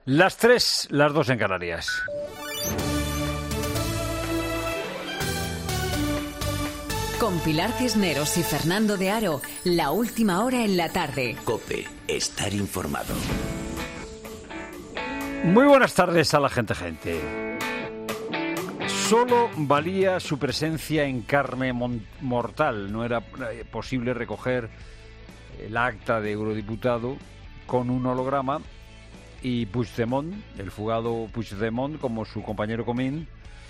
Las 3, las 2 en Canarias. Con Pilar Cisneros y Fernando de Aro, la última hora en la tarde. COPE, estar informado. Muy buenas tardes a la gente. Solo valía su presencia en carne mortal. No era posible recoger el acta de eurodiputado con un holograma y Puigdemont, el fugado Puigdemont, como su compañero Comín,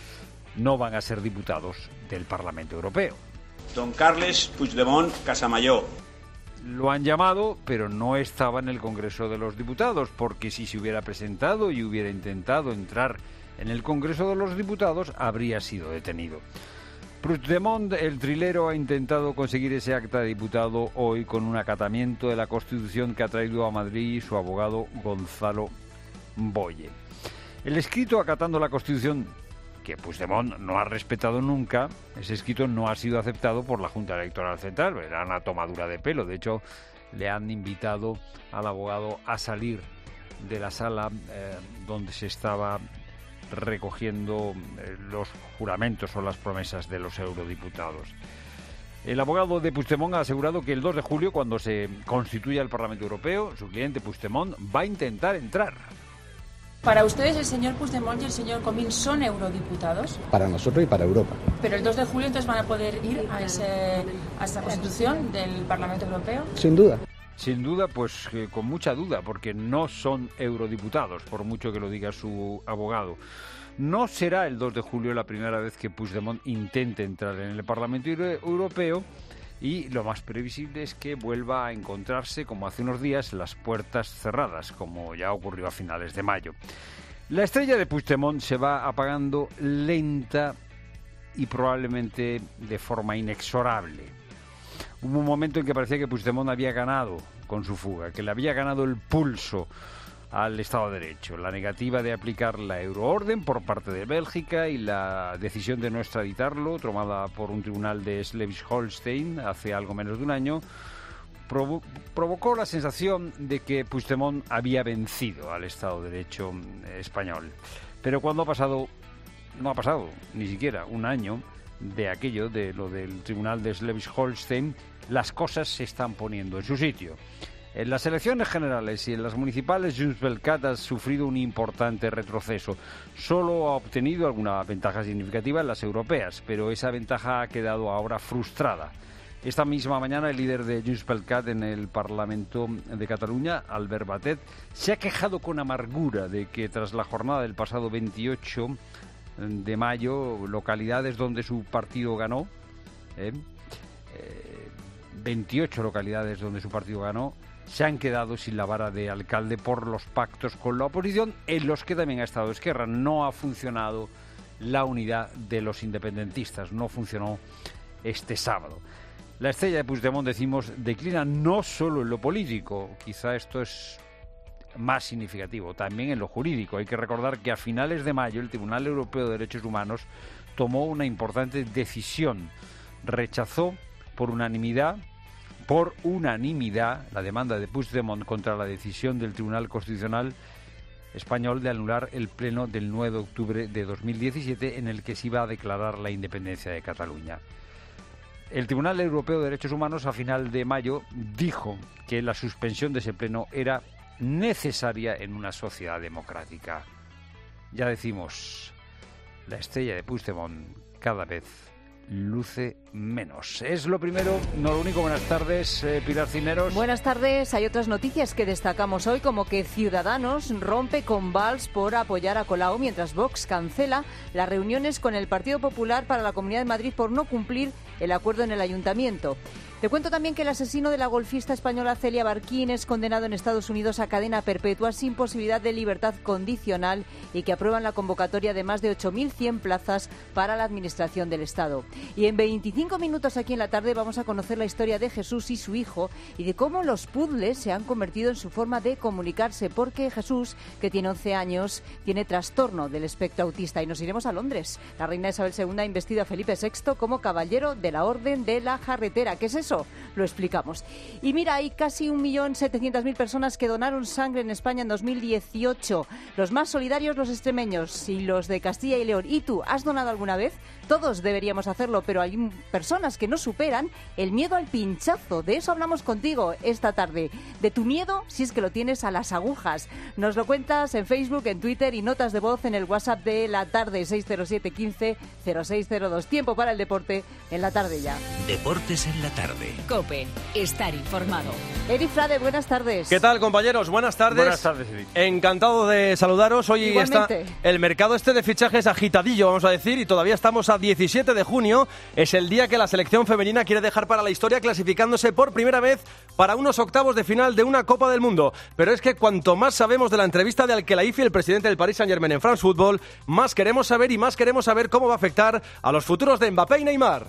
no van a ser diputados del Parlamento Europeo. Don Carles Puigdemont Casamayor. Lo han llamado, pero no estaba en el Congreso de los Diputados, porque si se hubiera presentado y hubiera intentado entrar en el Congreso de los Diputados, habría sido detenido. Puigdemont, el trilero, ha intentado conseguir ese acta de diputado hoy con un acatamiento de la Constitución que ha traído a Madrid su abogado Gonzalo Boye. El escrito acatando la Constitución, que Puigdemont no ha respetado nunca, ese escrito no ha sido aceptado por la Junta Electoral Central. Era una tomadura de pelo. De hecho, le han invitado al abogado a salir de la sala donde se estaba recogiendo los juramentos o las promesas de los eurodiputados. El abogado de Puigdemont ha asegurado que el 2 de julio, cuando se constituya el Parlamento Europeo, su cliente Puigdemont va a intentar entrar. ¿Para ustedes el señor Puigdemont y el señor Comín son eurodiputados? Para nosotros y para Europa. Pero el 2 de julio entonces van a poder ir a esta constitución del Parlamento Europeo. Sin duda. Sin duda, pues con mucha duda, porque no son eurodiputados, por mucho que lo diga su abogado. No será el 2 de julio la primera vez que Puigdemont intente entrar en el Parlamento Europeo, y lo más previsible es que vuelva a encontrarse, como hace unos días, las puertas cerradas, como ya ocurrió a finales de mayo. La estrella de Puigdemont se va apagando lenta y probablemente de forma inexorable. Hubo un momento en que parecía que Puigdemont había ganado con su fuga, que le había ganado el pulso al Estado de Derecho. La negativa de aplicar la euroorden por parte de Bélgica y la decisión de no extraditarlo, tomada por un tribunal de Schleswig-Holstein hace algo menos de un año, provocó la sensación de que Puigdemont había vencido al Estado de Derecho español. Pero cuando no ha pasado ni siquiera un año de aquello, de lo del tribunal de Schleswig-Holstein, las cosas se están poniendo en su sitio. En las elecciones generales y en las municipales, Junts pel Cat ha sufrido un importante retroceso. Solo ha obtenido alguna ventaja significativa en las europeas, pero esa ventaja ha quedado ahora frustrada. Esta misma mañana el líder de Junts pel Cat en el Parlamento de Cataluña, Albert Batet, se ha quejado con amargura de que tras la jornada del pasado 28 de mayo, localidades donde su partido ganó, 28 localidades donde su partido ganó, se han quedado sin la vara de alcalde por los pactos con la oposición, en los que también ha estado Esquerra. No ha funcionado la unidad de los independentistas, no funcionó este sábado. La estrella de Puigdemont, decimos, declina no solo en lo político, quizá esto es más significativo, también en lo jurídico. Hay que recordar que a finales de mayo el Tribunal Europeo de Derechos Humanos tomó una importante decisión. Rechazó por unanimidad la demanda de Puigdemont contra la decisión del Tribunal Constitucional español de anular el pleno del 9 de octubre de 2017 en el que se iba a declarar la independencia de Cataluña. El Tribunal Europeo de Derechos Humanos a final de mayo dijo que la suspensión de ese pleno era necesaria en una sociedad democrática. Ya decimos, la estrella de Puigdemont cada vez luce menos. Es lo primero, no lo único. Buenas tardes, Pilar Cisneros. Buenas tardes. Hay otras noticias que destacamos hoy, como que Ciudadanos rompe con Valls por apoyar a Colau, mientras Vox cancela las reuniones con el Partido Popular para la Comunidad de Madrid por no cumplir el acuerdo en el Ayuntamiento. Te cuento también que el asesino de la golfista española Celia Barquín es condenado en Estados Unidos a cadena perpetua sin posibilidad de libertad condicional y que aprueban la convocatoria de más de 8.100 plazas para la Administración del Estado. Y en 25 minutos aquí en la tarde vamos a conocer la historia de Jesús y su hijo y de cómo los puzzles se han convertido en su forma de comunicarse, porque Jesús, que tiene 11 años, tiene trastorno del espectro autista. Y nos iremos a Londres. La reina Isabel II ha investido a Felipe VI como caballero de la Orden de la Jarretera. ¿Qué es eso? eso lo explicamos. Y mira, hay casi 1.700.000 personas que donaron sangre en España en 2018. Los más solidarios, los extremeños y los de Castilla y León. ¿Y tú, has donado alguna vez? Todos deberíamos hacerlo, pero hay personas que no superan el miedo al pinchazo. De eso hablamos contigo esta tarde. De tu miedo, si es que lo tienes, a las agujas. Nos lo cuentas en Facebook, en Twitter y notas de voz en el WhatsApp de La Tarde, 607 15 0602. Tiempo para el deporte en La Tarde ya. Deportes en la tarde. COPE. Estar informado. Eri Frade, buenas tardes. ¿Qué tal, compañeros? Buenas tardes. Buenas tardes, Eri. Encantado de saludaros. Hoy Igualmente. está el mercado de fichajes agitadillo, vamos a decir, y todavía estamos a 17 de junio. Es el día que la selección femenina quiere dejar para la historia, clasificándose por primera vez para unos octavos de final de una Copa del Mundo. Pero es que cuanto más sabemos de la entrevista de Al-Khelaifi, el presidente del Paris Saint-Germain en France Football, más queremos saber cómo va a afectar a los futuros de Mbappé y Neymar.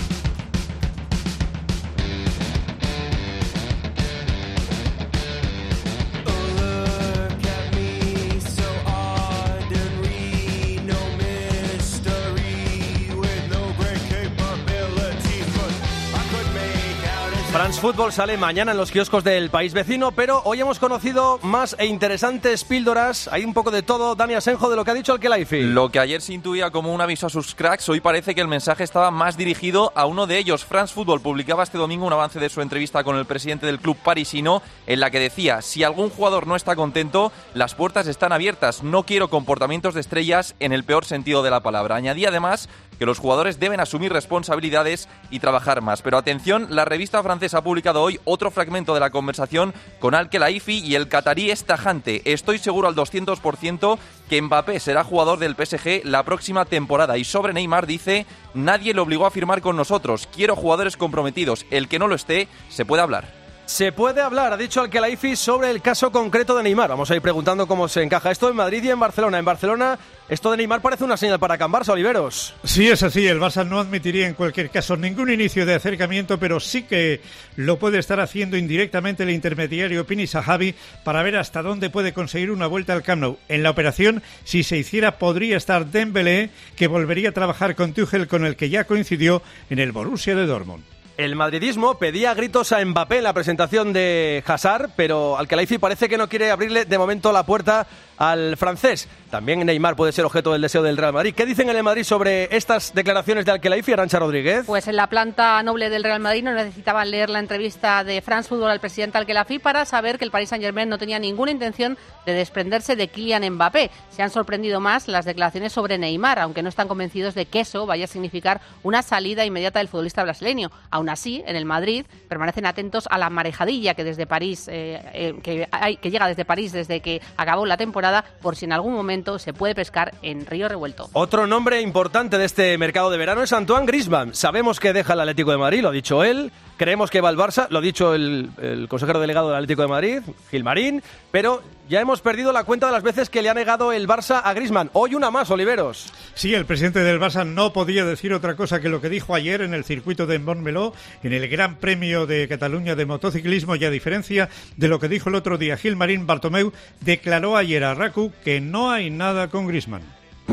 France Football sale mañana en los kioscos del país vecino, pero hoy hemos conocido más e interesantes píldoras. Hay un poco de todo, Dani Asenjo, de lo que ha dicho Al-Khelaifi. Lo que ayer se intuía como un aviso a sus cracks, hoy parece que el mensaje estaba más dirigido a uno de ellos. France Football publicaba este domingo un avance de su entrevista con el presidente del club parisino, en la que decía: si algún jugador no está contento, las puertas están abiertas. No quiero comportamientos de estrellas en el peor sentido de la palabra. Añadía además que los jugadores deben asumir responsabilidades y trabajar más. Pero atención, la revista francesa ha publicado hoy otro fragmento de la conversación con Al-Khelaifi y el catarí es tajante. Estoy seguro al 200% que Mbappé será jugador del PSG la próxima temporada. Y sobre Neymar dice: nadie le obligó a firmar con nosotros. Quiero jugadores comprometidos. El que no lo esté, se puede hablar. Se puede hablar, ha dicho Al-Khelaifi, sobre el caso concreto de Neymar. Vamos a ir preguntando cómo se encaja esto en Madrid y en Barcelona. En Barcelona, esto de Neymar parece una señal para Can Barça, Oliveros. Sí, es así. El Barça no admitiría en cualquier caso ningún inicio de acercamiento, pero sí que lo puede estar haciendo indirectamente el intermediario Pini Zahavi para ver hasta dónde puede conseguir una vuelta al Camp Nou. En la operación, si se hiciera, podría estar Dembélé, que volvería a trabajar con Tuchel, con el que ya coincidió en el Borussia de Dortmund. El madridismo pedía a gritos a Mbappé en la presentación de Hazard, pero Al-Khelaifi parece que no quiere abrirle de momento la puerta al francés. También Neymar puede ser objeto del deseo del Real Madrid. ¿Qué dicen en el Madrid sobre estas declaraciones de Al-Khelaifi, Arantxa Rodríguez? Pues en la planta noble del Real Madrid no necesitaban leer la entrevista de France Football al presidente Al-Khelaifi para saber que el Paris Saint-Germain no tenía ninguna intención de desprenderse de Kylian Mbappé. Se han sorprendido más las declaraciones sobre Neymar, aunque no están convencidos de que eso vaya a significar una salida inmediata del futbolista brasileño. Aún así, en el Madrid permanecen atentos a la marejadilla que desde París que llega desde París desde que acabó la temporada, por si en algún momento se puede pescar en Río Revuelto. Otro nombre importante de este mercado de verano es Antoine Griezmann. Sabemos que deja el Atlético de Madrid, lo ha dicho él. Creemos que va al Barça, lo ha dicho el consejero delegado del Atlético de Madrid, Gilmarín, pero ya hemos perdido la cuenta de las veces que le ha negado el Barça a Griezmann. Hoy una más, Oliveros. Sí, el presidente del Barça no podía decir otra cosa que lo que dijo ayer en el circuito de Montmeló, en el Gran Premio de Cataluña de motociclismo, y a diferencia de lo que dijo el otro día Gilmarín, Bartomeu declaró ayer a RACU que no hay nada con Griezmann. Lo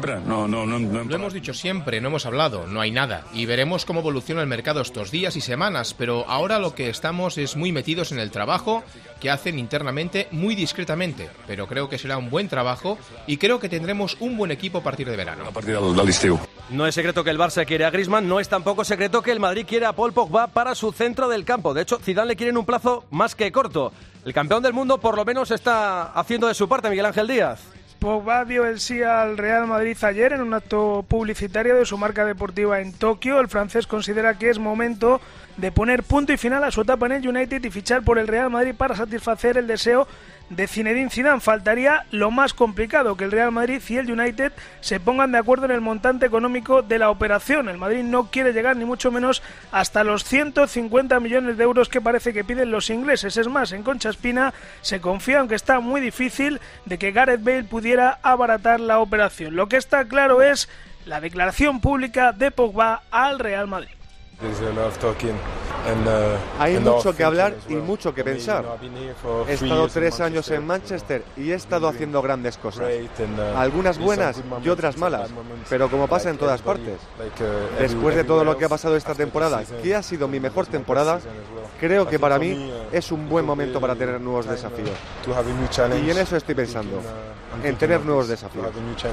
hemos dicho siempre, no hemos hablado, no hay nada. Y veremos cómo evoluciona el mercado estos días y semanas, pero ahora lo que estamos es muy metidos en el trabajo que hacen internamente muy discretamente. Pero creo que será un buen trabajo y creo que tendremos un buen equipo a partir de verano. No es secreto que el Barça quiere a Griezmann, no es tampoco secreto que el Madrid quiere a Paul Pogba para su centro del campo. De hecho, Zidane le quiere en un plazo más que corto. El campeón del mundo por lo menos está haciendo de su parte, Miguel Ángel Díaz. Pogba dio el sí al Real Madrid ayer en un acto publicitario de su marca deportiva en Tokio. El francés considera que es momento de poner punto y final a su etapa en el United y fichar por el Real Madrid para satisfacer el deseo de Zinedine Zidane. Faltaría lo más complicado, que el Real Madrid y el United se pongan de acuerdo en el montante económico de la operación. El Madrid no quiere llegar ni mucho menos hasta los 150 millones de euros que parece que piden los ingleses. Es más, en Concha Espina se confía, aunque está muy difícil, de que Gareth Bale pudiera abaratar la operación. Lo que está claro es la declaración pública de Pogba al Real Madrid. Hay mucho que hablar y mucho que pensar. He estado 3 años en Manchester y he estado haciendo grandes cosas. Algunas buenas y otras malas, pero como pasa en todas partes. Después de todo lo que ha pasado esta temporada, que ha sido mi mejor temporada, creo que para mí es un buen momento para tener nuevos desafíos. Y en eso estoy pensando, en tener nuevos desafíos.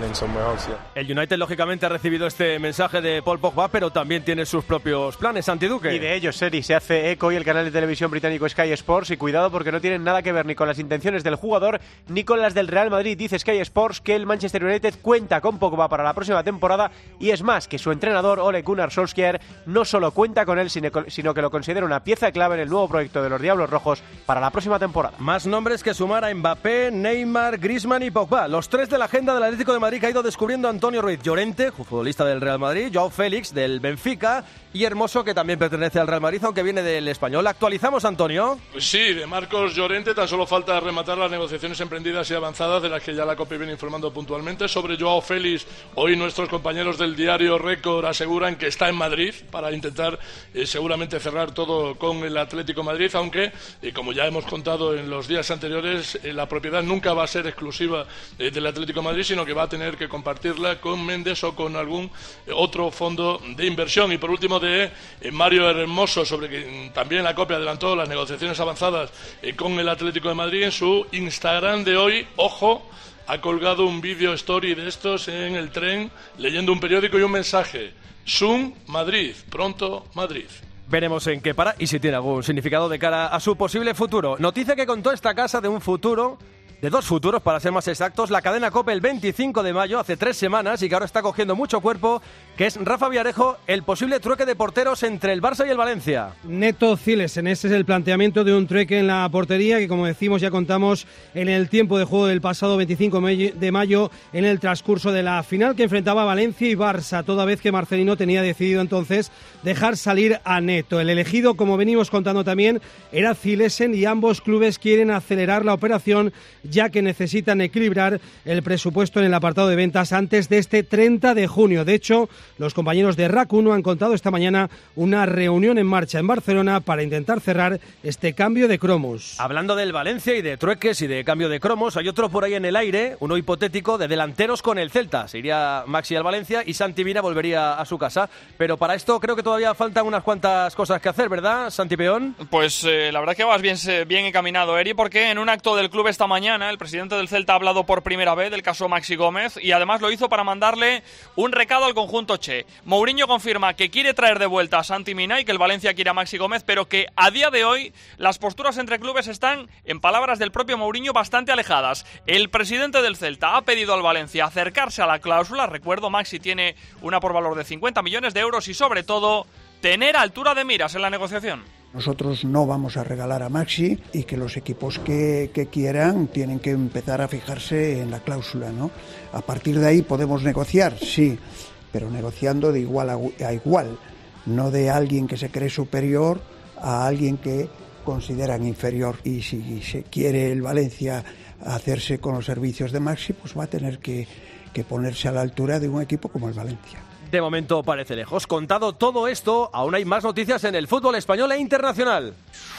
El United, lógicamente, ha recibido este mensaje de Paul Pogba, pero también tiene sus propios planes, Santi Duque. Y de ellos, Seri, se hace eco hoy el canal de televisión británico Sky Sports, y cuidado porque no tienen nada que ver ni con las intenciones del jugador ni con las del Real Madrid. Dice Sky Sports que el Manchester United cuenta con Pogba para la próxima temporada, y es más, que su entrenador Ole Gunnar Solskjaer no solo cuenta con él, sino que lo considera una pieza clave en el nuevo proyecto de los Diablos Rojos para la próxima temporada. Más nombres que sumar a Mbappé, Neymar, Griezmann y Pogba. Los 3 de la agenda del Atlético de Madrid que ha ido descubriendo Antonio Ruiz. Llorente, futbolista del Real Madrid, Joao Félix del Benfica y Hermoso, que también pertenece al Real Madrid, aunque viene del Español. ¿Actualizamos, Antonio? Pues sí, de Marcos Llorente tan solo falta rematar las negociaciones emprendidas y avanzadas, de las que ya la COPE viene informando puntualmente. Sobre Joao Félix, hoy nuestros compañeros del diario Récord aseguran que está en Madrid para intentar seguramente cerrar todo con el Atlético de Madrid, aunque, como ya hemos contado en los días anteriores, la propiedad nunca va a ser exclusiva del Atlético de Madrid, sino que va a tener que compartirla con Méndez o con algún otro fondo de inversión. Y por último, de Mario Hermoso, sobre que también la COPE adelantó las negociaciones avanzadas con el Atlético de Madrid. En su Instagram de hoy, ojo, ha colgado un vídeo story de estos en el tren, leyendo un periódico y un mensaje: Zoom Madrid, pronto Madrid. Veremos en qué para y si tiene algún significado de cara a su posible futuro. Noticia que contó esta casa de un futuro, de 2 futuros para ser más exactos, la cadena COPE el 25 de mayo, hace 3 semanas, y que ahora está cogiendo mucho cuerpo, que es Rafa Villarejo, el posible trueque de porteros entre el Barça y el Valencia. Neto Zilesen, ese es el planteamiento de un trueque en la portería, que como decimos ya contamos en el tiempo de juego del pasado 25 de mayo, en el transcurso de la final que enfrentaba Valencia y Barça, toda vez que Marcelino tenía decidido entonces dejar salir a Neto. El elegido, como venimos contando también, era Zilesen, y ambos clubes quieren acelerar la operación, ya que necesitan equilibrar el presupuesto en el apartado de ventas antes de este 30 de junio. De hecho, los compañeros de RAC 1 han contado esta mañana una reunión en marcha en Barcelona para intentar cerrar este cambio de cromos. Hablando del Valencia y de trueques y de cambio de cromos, hay otro por ahí en el aire, uno hipotético, de delanteros con el Celta. Se iría Maxi al Valencia y Santi Mina volvería a su casa. Pero para esto creo que todavía faltan unas cuantas cosas que hacer, ¿verdad, Santi Peón? Pues la verdad que vas bien encaminado, Eri, porque en un acto del club esta mañana el presidente del Celta ha hablado por primera vez del caso Maxi Gómez, y además lo hizo para mandarle un recado al conjunto Che. Mourinho confirma que quiere traer de vuelta a Santi Mina y que el Valencia quiere a Maxi Gómez, pero que a día de hoy las posturas entre clubes están, en palabras del propio Mourinho, bastante alejadas. El presidente del Celta ha pedido al Valencia acercarse a la cláusula. Recuerdo, Maxi tiene una por valor de 50 millones de euros y, sobre todo, tener altura de miras en la negociación. Nosotros no vamos a regalar a Maxi, y que los equipos que quieran tienen que empezar a fijarse en la cláusula, ¿no? A partir de ahí podemos negociar, sí, pero negociando de igual a igual, no de alguien que se cree superior a alguien que consideran inferior. Y si se quiere el Valencia hacerse con los servicios de Maxi, pues va a tener que ponerse a la altura de un equipo como el Valencia. De momento parece lejos. Contado todo esto, aún hay más noticias en el fútbol español e internacional.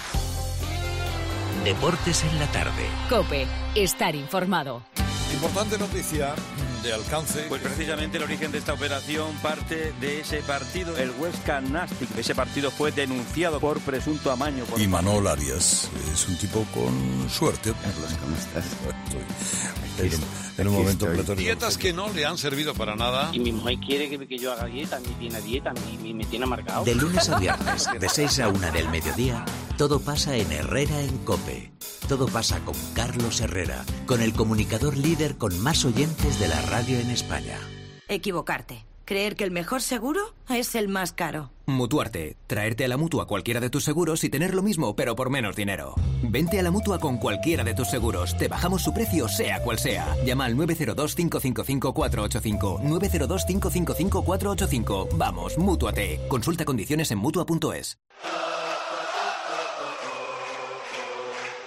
Deportes en la tarde. COPE, estar informado. Importante noticia de alcance. Pues precisamente el origen de esta operación parte de ese partido, el Huesca Nastic. Ese partido fue denunciado por presunto amaño. Y Manol Arias es un tipo con suerte. Carlos, ¿cómo estás? En un momento pletórico. Dietas que no le han servido para nada. Y mi mujer quiere que yo haga dieta, me tiene marcado. De lunes a viernes, de 6 a 1 del mediodía, todo pasa en Herrera en COPE. Todo pasa con Carlos Herrera, con el comunicador líder con más oyentes de la radio en España. Equivocarte. Creer que el mejor seguro es el más caro. Mutuarte. Traerte a la Mutua cualquiera de tus seguros y tener lo mismo, pero por menos dinero. Vente a la Mutua con cualquiera de tus seguros. Te bajamos su precio, sea cual sea. Llama al 902-555-485. 902-555-485. Vamos, Mútuate. Consulta condiciones en Mutua.es.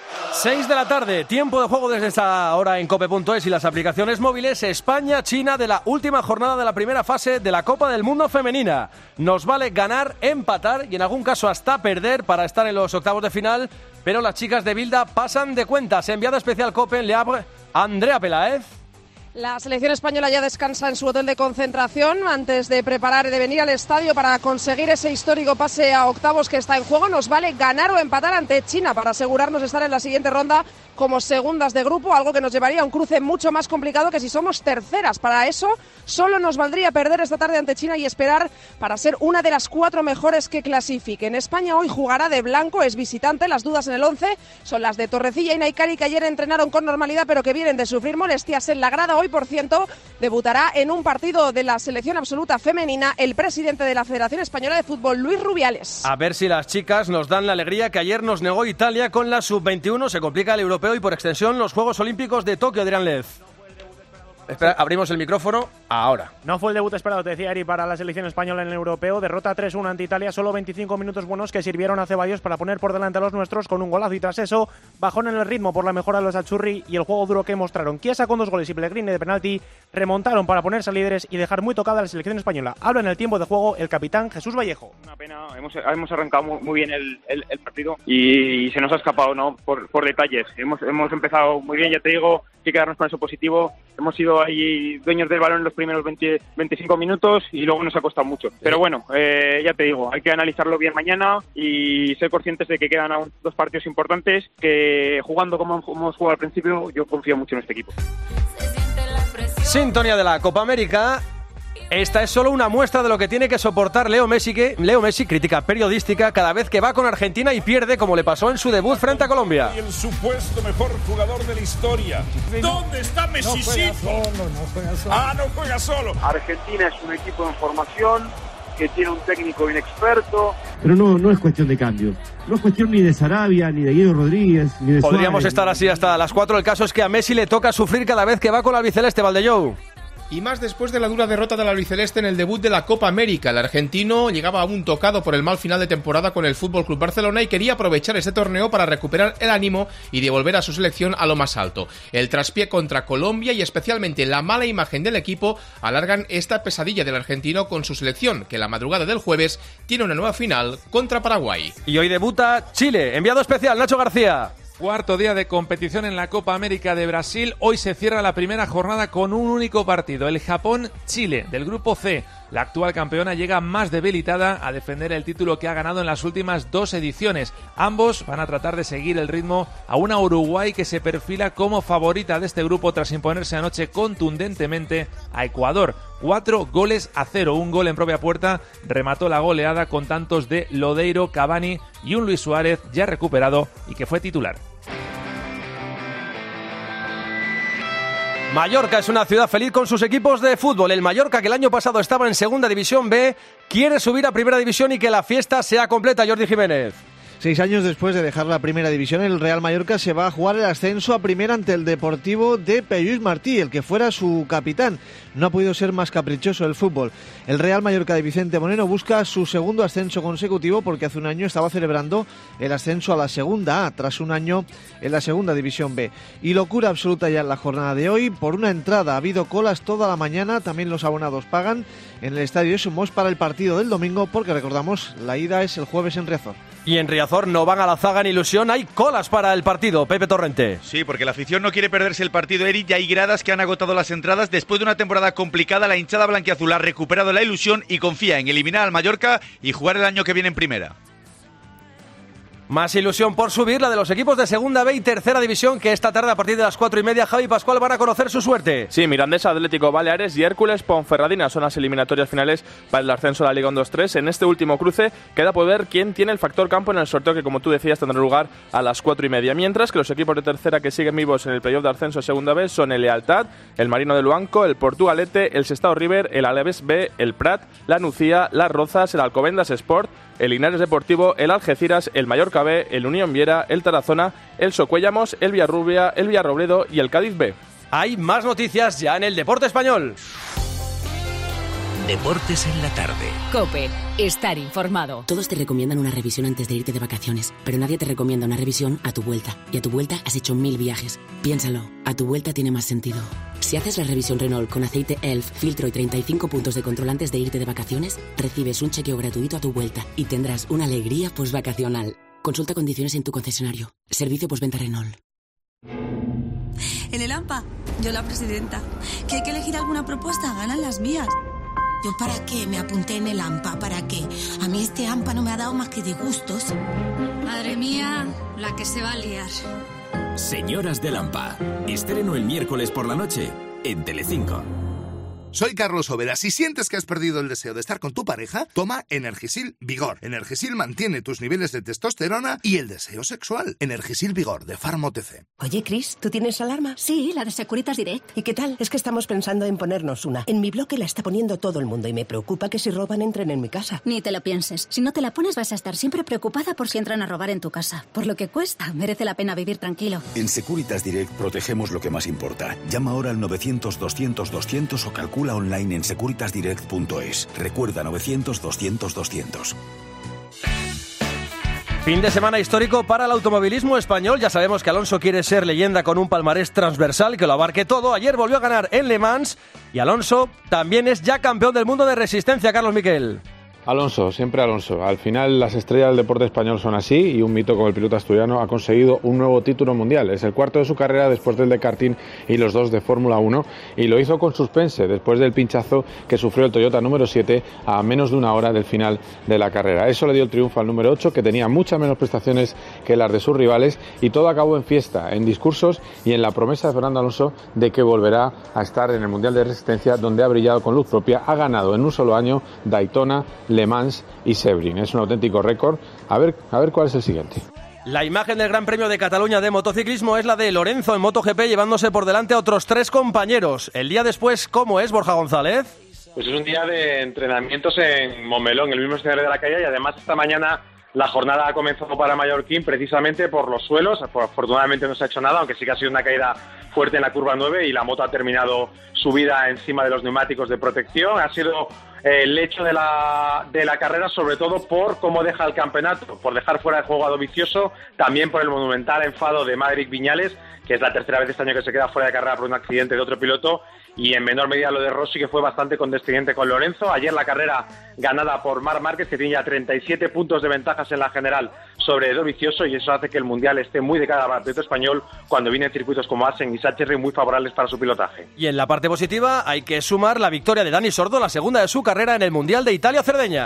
6 de la tarde, tiempo de juego desde esta hora en cope.es y las aplicaciones móviles. España-China de la última jornada de la primera fase de la Copa del Mundo Femenina. Nos vale ganar, empatar y en algún caso hasta perder para estar en los octavos de final, pero las chicas de Bilda pasan de cuentas. Enviada especial Cope en Le Havre, Andrea Peláez. La selección española ya descansa en su hotel de concentración antes de preparar y de venir al estadio para conseguir ese histórico pase a octavos que está en juego. Nos vale ganar o empatar ante China para asegurarnos de estar en la siguiente ronda como segundas de grupo, algo que nos llevaría a un cruce mucho más complicado que si somos terceras. Para eso solo nos valdría perder esta tarde ante China y esperar para ser una de las 4 mejores que clasifiquen. España hoy jugará de blanco, es visitante. Las dudas en el 11 son las de Torrecilla y Naikari, que ayer entrenaron con normalidad pero que vienen de sufrir molestias en la grada. Hoy, por cierto, debutará en un partido de la selección absoluta femenina el presidente de la Federación Española de Fútbol, Luis Rubiales. A ver si las chicas nos dan la alegría que ayer nos negó Italia con la sub-21. Se complica el europeo y por extensión los Juegos Olímpicos de Tokio, Adrián Lez. Espera, abrimos el micrófono ahora. No fue el debut esperado, te decía Eri, para la selección española en el europeo. Derrota 3-1 ante Italia, solo 25 minutos buenos que sirvieron a Ceballos para poner por delante a los nuestros con un golazo y tras eso bajón en el ritmo por la mejora de los Azzurri y el juego duro que mostraron. Chiesa con 2 goles y Pellegrini de penalti remontaron para ponerse líderes y dejar muy tocada a la selección española. Habla en el tiempo de juego el capitán Jesús Vallejo. Una pena, hemos arrancado muy bien el partido y se nos ha escapado, ¿no? por detalles. Hemos empezado muy bien, ya te digo, hay que quedarnos con eso positivo. Hemos sido ahí dueños del balón en los primeros 25 minutos y luego nos ha costado mucho. Pero bueno, ya te digo, hay que analizarlo bien mañana y ser conscientes de que quedan aún 2 partidos importantes que jugando como hemos jugado al principio, yo confío mucho en este equipo. Sintonía de la Copa América. Esta es solo una muestra de lo que tiene que soportar Leo Messi, crítica periodística cada vez que va con Argentina y pierde, como le pasó en su debut frente a Colombia. Y el supuesto mejor jugador de la historia. ¿Dónde está Messicito? No juega solo. No juega solo. Argentina es un equipo en formación que tiene un técnico inexperto. Pero no es cuestión de cambio. No es cuestión ni de Sarabia, ni de Guido Rodríguez, ni de Podríamos Suárez. Estar así hasta las 4. El caso es que a Messi le toca sufrir cada vez que va con la albiceleste, Valdellou. Y más después de la dura derrota del albiceleste en el debut de la Copa América. El argentino llegaba aún tocado por el mal final de temporada con el FC Barcelona y quería aprovechar este torneo para recuperar el ánimo y devolver a su selección a lo más alto. El traspié contra Colombia y especialmente la mala imagen del equipo alargan esta pesadilla del argentino con su selección, que la madrugada del jueves tiene una nueva final contra Paraguay. Y hoy debuta Chile. Enviado especial, Nacho García. Cuarto día de competición en la Copa América de Brasil. Hoy se cierra la primera jornada con un único partido, el Japón-Chile, del grupo C. La actual campeona llega más debilitada a defender el título que ha ganado en las últimas 2 ediciones. Ambos van a tratar de seguir el ritmo a una Uruguay que se perfila como favorita de este grupo tras imponerse anoche contundentemente a Ecuador. 4-0, un gol en propia puerta, remató la goleada con tantos de Lodeiro, Cavani y un Luis Suárez ya recuperado y que fue titular. Mallorca es una ciudad feliz con sus equipos de fútbol. El Mallorca, que el año pasado estaba en Segunda División B, quiere subir a Primera División y que la fiesta sea completa. Jordi Jiménez. 6 años después de dejar la Primera División, el Real Mallorca se va a jugar el ascenso a Primera ante el Deportivo de Pelluís Martí, el que fuera su capitán. No ha podido ser más caprichoso el fútbol. El Real Mallorca de Vicente Moreno busca su segundo ascenso consecutivo porque hace un año estaba celebrando el ascenso a la Segunda A, tras un año en la Segunda División B. Y locura absoluta ya en la jornada de hoy. Por una entrada ha habido colas toda la mañana, también los abonados pagan en el Estadio Somos para el partido del domingo, porque recordamos, la ida es el jueves en Riazor. Y en Riazor no van a la zaga en ilusión, hay colas para el partido. Pepe Torrente. Sí, porque la afición no quiere perderse el partido, Eric. Ya hay gradas que han agotado las entradas. Después de una temporada complicada, la hinchada blanquiazul ha recuperado la ilusión y confía en eliminar al Mallorca y jugar el año que viene en Primera. Más ilusión por subir, la de los equipos de Segunda B y Tercera División, que esta tarde a partir de las 4:30 Javi y Pascual van a conocer su suerte. Sí, Mirandés, Atlético Baleares y Hércules Ponferradina son las eliminatorias finales para el ascenso a la Liga 1-2-3. En este último cruce queda por ver quién tiene el factor campo en el sorteo, que como tú decías tendrá lugar a las 4:30. Mientras que los equipos de tercera que siguen vivos en el playoff de ascenso a Segunda B son el Lealtad, el Marino de Luanco, el Portugalete, el Sestao River, el Alavés B, el Prat, la Nucía, las Rozas, el Alcobendas Sport, el Linares Deportivo, el Algeciras, el Mallorca B, el Unión Viera, el Tarazona, el Socuellamos, el Villarrubia, el Villarrobledo y el Cádiz B. Hay más noticias ya en el deporte español. Deportes en la tarde. COPE. Estar informado. Todos te recomiendan una revisión antes de irte de vacaciones, pero nadie te recomienda una revisión a tu vuelta. Y a tu vuelta has hecho 1000 viajes. Piénsalo, a tu vuelta tiene más sentido. Si haces la revisión Renault con aceite ELF, filtro y 35 puntos de control antes de irte de vacaciones, recibes un chequeo gratuito a tu vuelta y tendrás una alegría posvacacional. Consulta condiciones en tu concesionario. Servicio postventa Renault. En el AMPA, yo la presidenta. ¿Que hay que elegir alguna propuesta? Ganan las mías. ¿Yo para qué me apunté en el AMPA? ¿Para qué? A mí este AMPA no me ha dado más que disgustos. Madre mía, la que se va a liar. Señoras del AMPA. Estreno el miércoles por la noche en Telecinco. Soy Carlos Overa. Si sientes que has perdido el deseo de estar con tu pareja, toma Energisil Vigor. Energisil mantiene tus niveles de testosterona y el deseo sexual. Energisil Vigor, de Pharma OTC. Oye, Cris, ¿tú tienes alarma? Sí, la de Securitas Direct. ¿Y qué tal? Es que estamos pensando en ponernos una. En mi bloque la está poniendo todo el mundo y me preocupa que si roban entren en mi casa. Ni te lo pienses. Si no te la pones vas a estar siempre preocupada por si entran a robar en tu casa. Por lo que cuesta, merece la pena vivir tranquilo. En Securitas Direct protegemos lo que más importa. Llama ahora al 900-200-200 o calcula online en securitasdirect.es. Recuerda 900-200-200. Fin de semana histórico para el automovilismo español. Ya sabemos que Alonso quiere ser leyenda con un palmarés transversal que lo abarque todo. Ayer volvió a ganar en Le Mans y Alonso también es ya campeón del mundo de resistencia. Carlos Miquel. Alonso, siempre Alonso. Al final las estrellas del deporte español son así y un mito como el piloto asturiano ha conseguido un nuevo título mundial. Es el cuarto de su carrera después del de karting y los dos de Fórmula 1 y lo hizo con suspense después del pinchazo que sufrió el Toyota número 7 a menos de una hora del final de la carrera. Eso le dio el triunfo al número 8 que tenía muchas menos prestaciones que las de sus rivales y todo acabó en fiesta, en discursos y en la promesa de Fernando Alonso de que volverá a estar en el Mundial de Resistencia donde ha brillado con luz propia. Ha ganado en un solo año Daytona, Le Mans y Sebring. Es un auténtico récord. A ver cuál es el siguiente. La imagen del Gran Premio de Cataluña de motociclismo es la de Lorenzo en MotoGP llevándose por delante a otros 3 compañeros. El día después, ¿cómo es, Borja González? Pues es un día de entrenamientos en Montmeló, en el mismo escenario de la calle, y además esta mañana la jornada ha comenzado para Mallorquín precisamente por los suelos. Afortunadamente no se ha hecho nada, aunque sí que ha sido una caída fuerte en la curva 9 y la moto ha terminado subida encima de los neumáticos de protección. Ha sido el hecho de la carrera, sobre todo por cómo deja el campeonato, por dejar fuera de juego a Dovizioso, también por el monumental enfado de Maverick Viñales, que es la tercera vez este año que se queda fuera de carrera por un accidente de otro piloto, y en menor medida lo de Rossi, que fue bastante condescendiente con Lorenzo. Ayer la carrera ganada por Marc Márquez, que tiene ya 37 puntos de ventajas en la general sobre Dovizioso, y eso hace que el Mundial esté muy de cara al piloto español cuando vienen circuitos como Assen y Sachsenring muy favorables para su pilotaje. Y en la parte positiva hay que sumar la victoria de Dani Sordo, la segunda de su carrera en el Mundial de Italia-Cerdeña.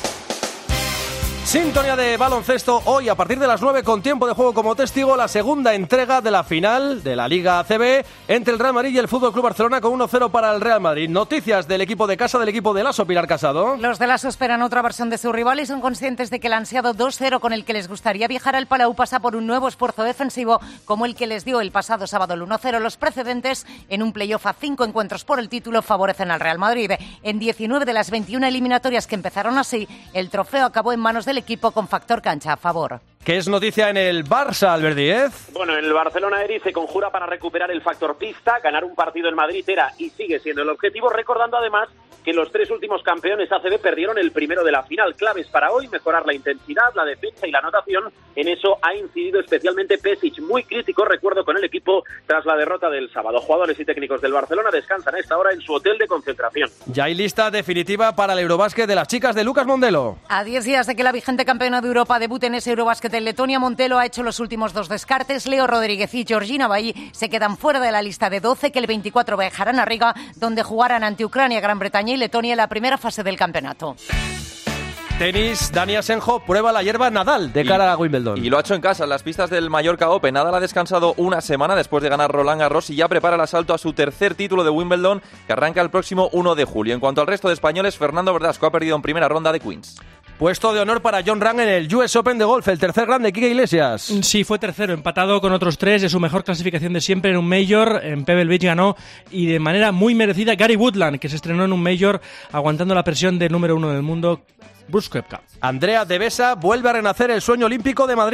Sintonía de baloncesto hoy a partir de las 9 con tiempo de juego como testigo la segunda entrega de la final de la Liga ACB entre el Real Madrid y el FC Barcelona con 1-0 para el Real Madrid. Noticias del equipo de casa, del equipo de Lasso, Pilar Casado. Los de Lasso esperan otra versión de su rival y son conscientes de que el ansiado 2-0 con el que les gustaría viajar al Palau pasa por un nuevo esfuerzo defensivo como el que les dio el pasado sábado el 1-0. Los precedentes en un playoff a 5 encuentros por el título favorecen al Real Madrid. En 19 de las 21 eliminatorias que empezaron así, el trofeo acabó en manos del equipo con factor cancha a favor. ¿Qué es noticia en el Barça, Albert Díez? Bueno, en el Barcelona, Eri se conjura para recuperar el factor pista. Ganar un partido en Madrid era y sigue siendo el objetivo, recordando además que los 3 últimos campeones ACB perdieron el primero de la final. Claves para hoy, mejorar la intensidad, la defensa y la anotación. En eso ha incidido especialmente Pesic, muy crítico, recuerdo, con el equipo tras la derrota del sábado. Jugadores y técnicos del Barcelona descansan a esta hora en su hotel de concentración. Ya hay lista definitiva para el Eurobásquet de las chicas de Lucas Mondelo. A 10 días de que la vigente campeona de Europa debute en ese Eurobásquet en Letonia, Montelo ha hecho los últimos 2 descartes. Leo Rodríguez y Georgina Bailly se quedan fuera de la lista de 12 que el 24 viajarán a Riga, donde jugarán ante Ucrania, Gran Bretaña y Letonia en la primera fase del campeonato. Tenis, Dani Asenjo prueba la hierba Nadal de cara a Wimbledon. Y lo ha hecho en casa, en las pistas del Mallorca Open. Nadal ha descansado una semana después de ganar Roland Garros y ya prepara el asalto a su tercer título de Wimbledon, que arranca el próximo 1 de julio. En cuanto al resto de españoles, Fernando Verdasco ha perdido en primera ronda de Queens. Puesto de honor para John Ram en el US Open de golf, el tercer grande, Quique Iglesias. Sí, fue tercero, empatado con otros 3, de su mejor clasificación de siempre en un Major. En Pebble Beach ganó y de manera muy merecida Gary Woodland, que se estrenó en un Major aguantando la presión del número 1 del mundo, Brooks Koepka. Andrea Devesa vuelve a renacer el sueño olímpico de Madrid.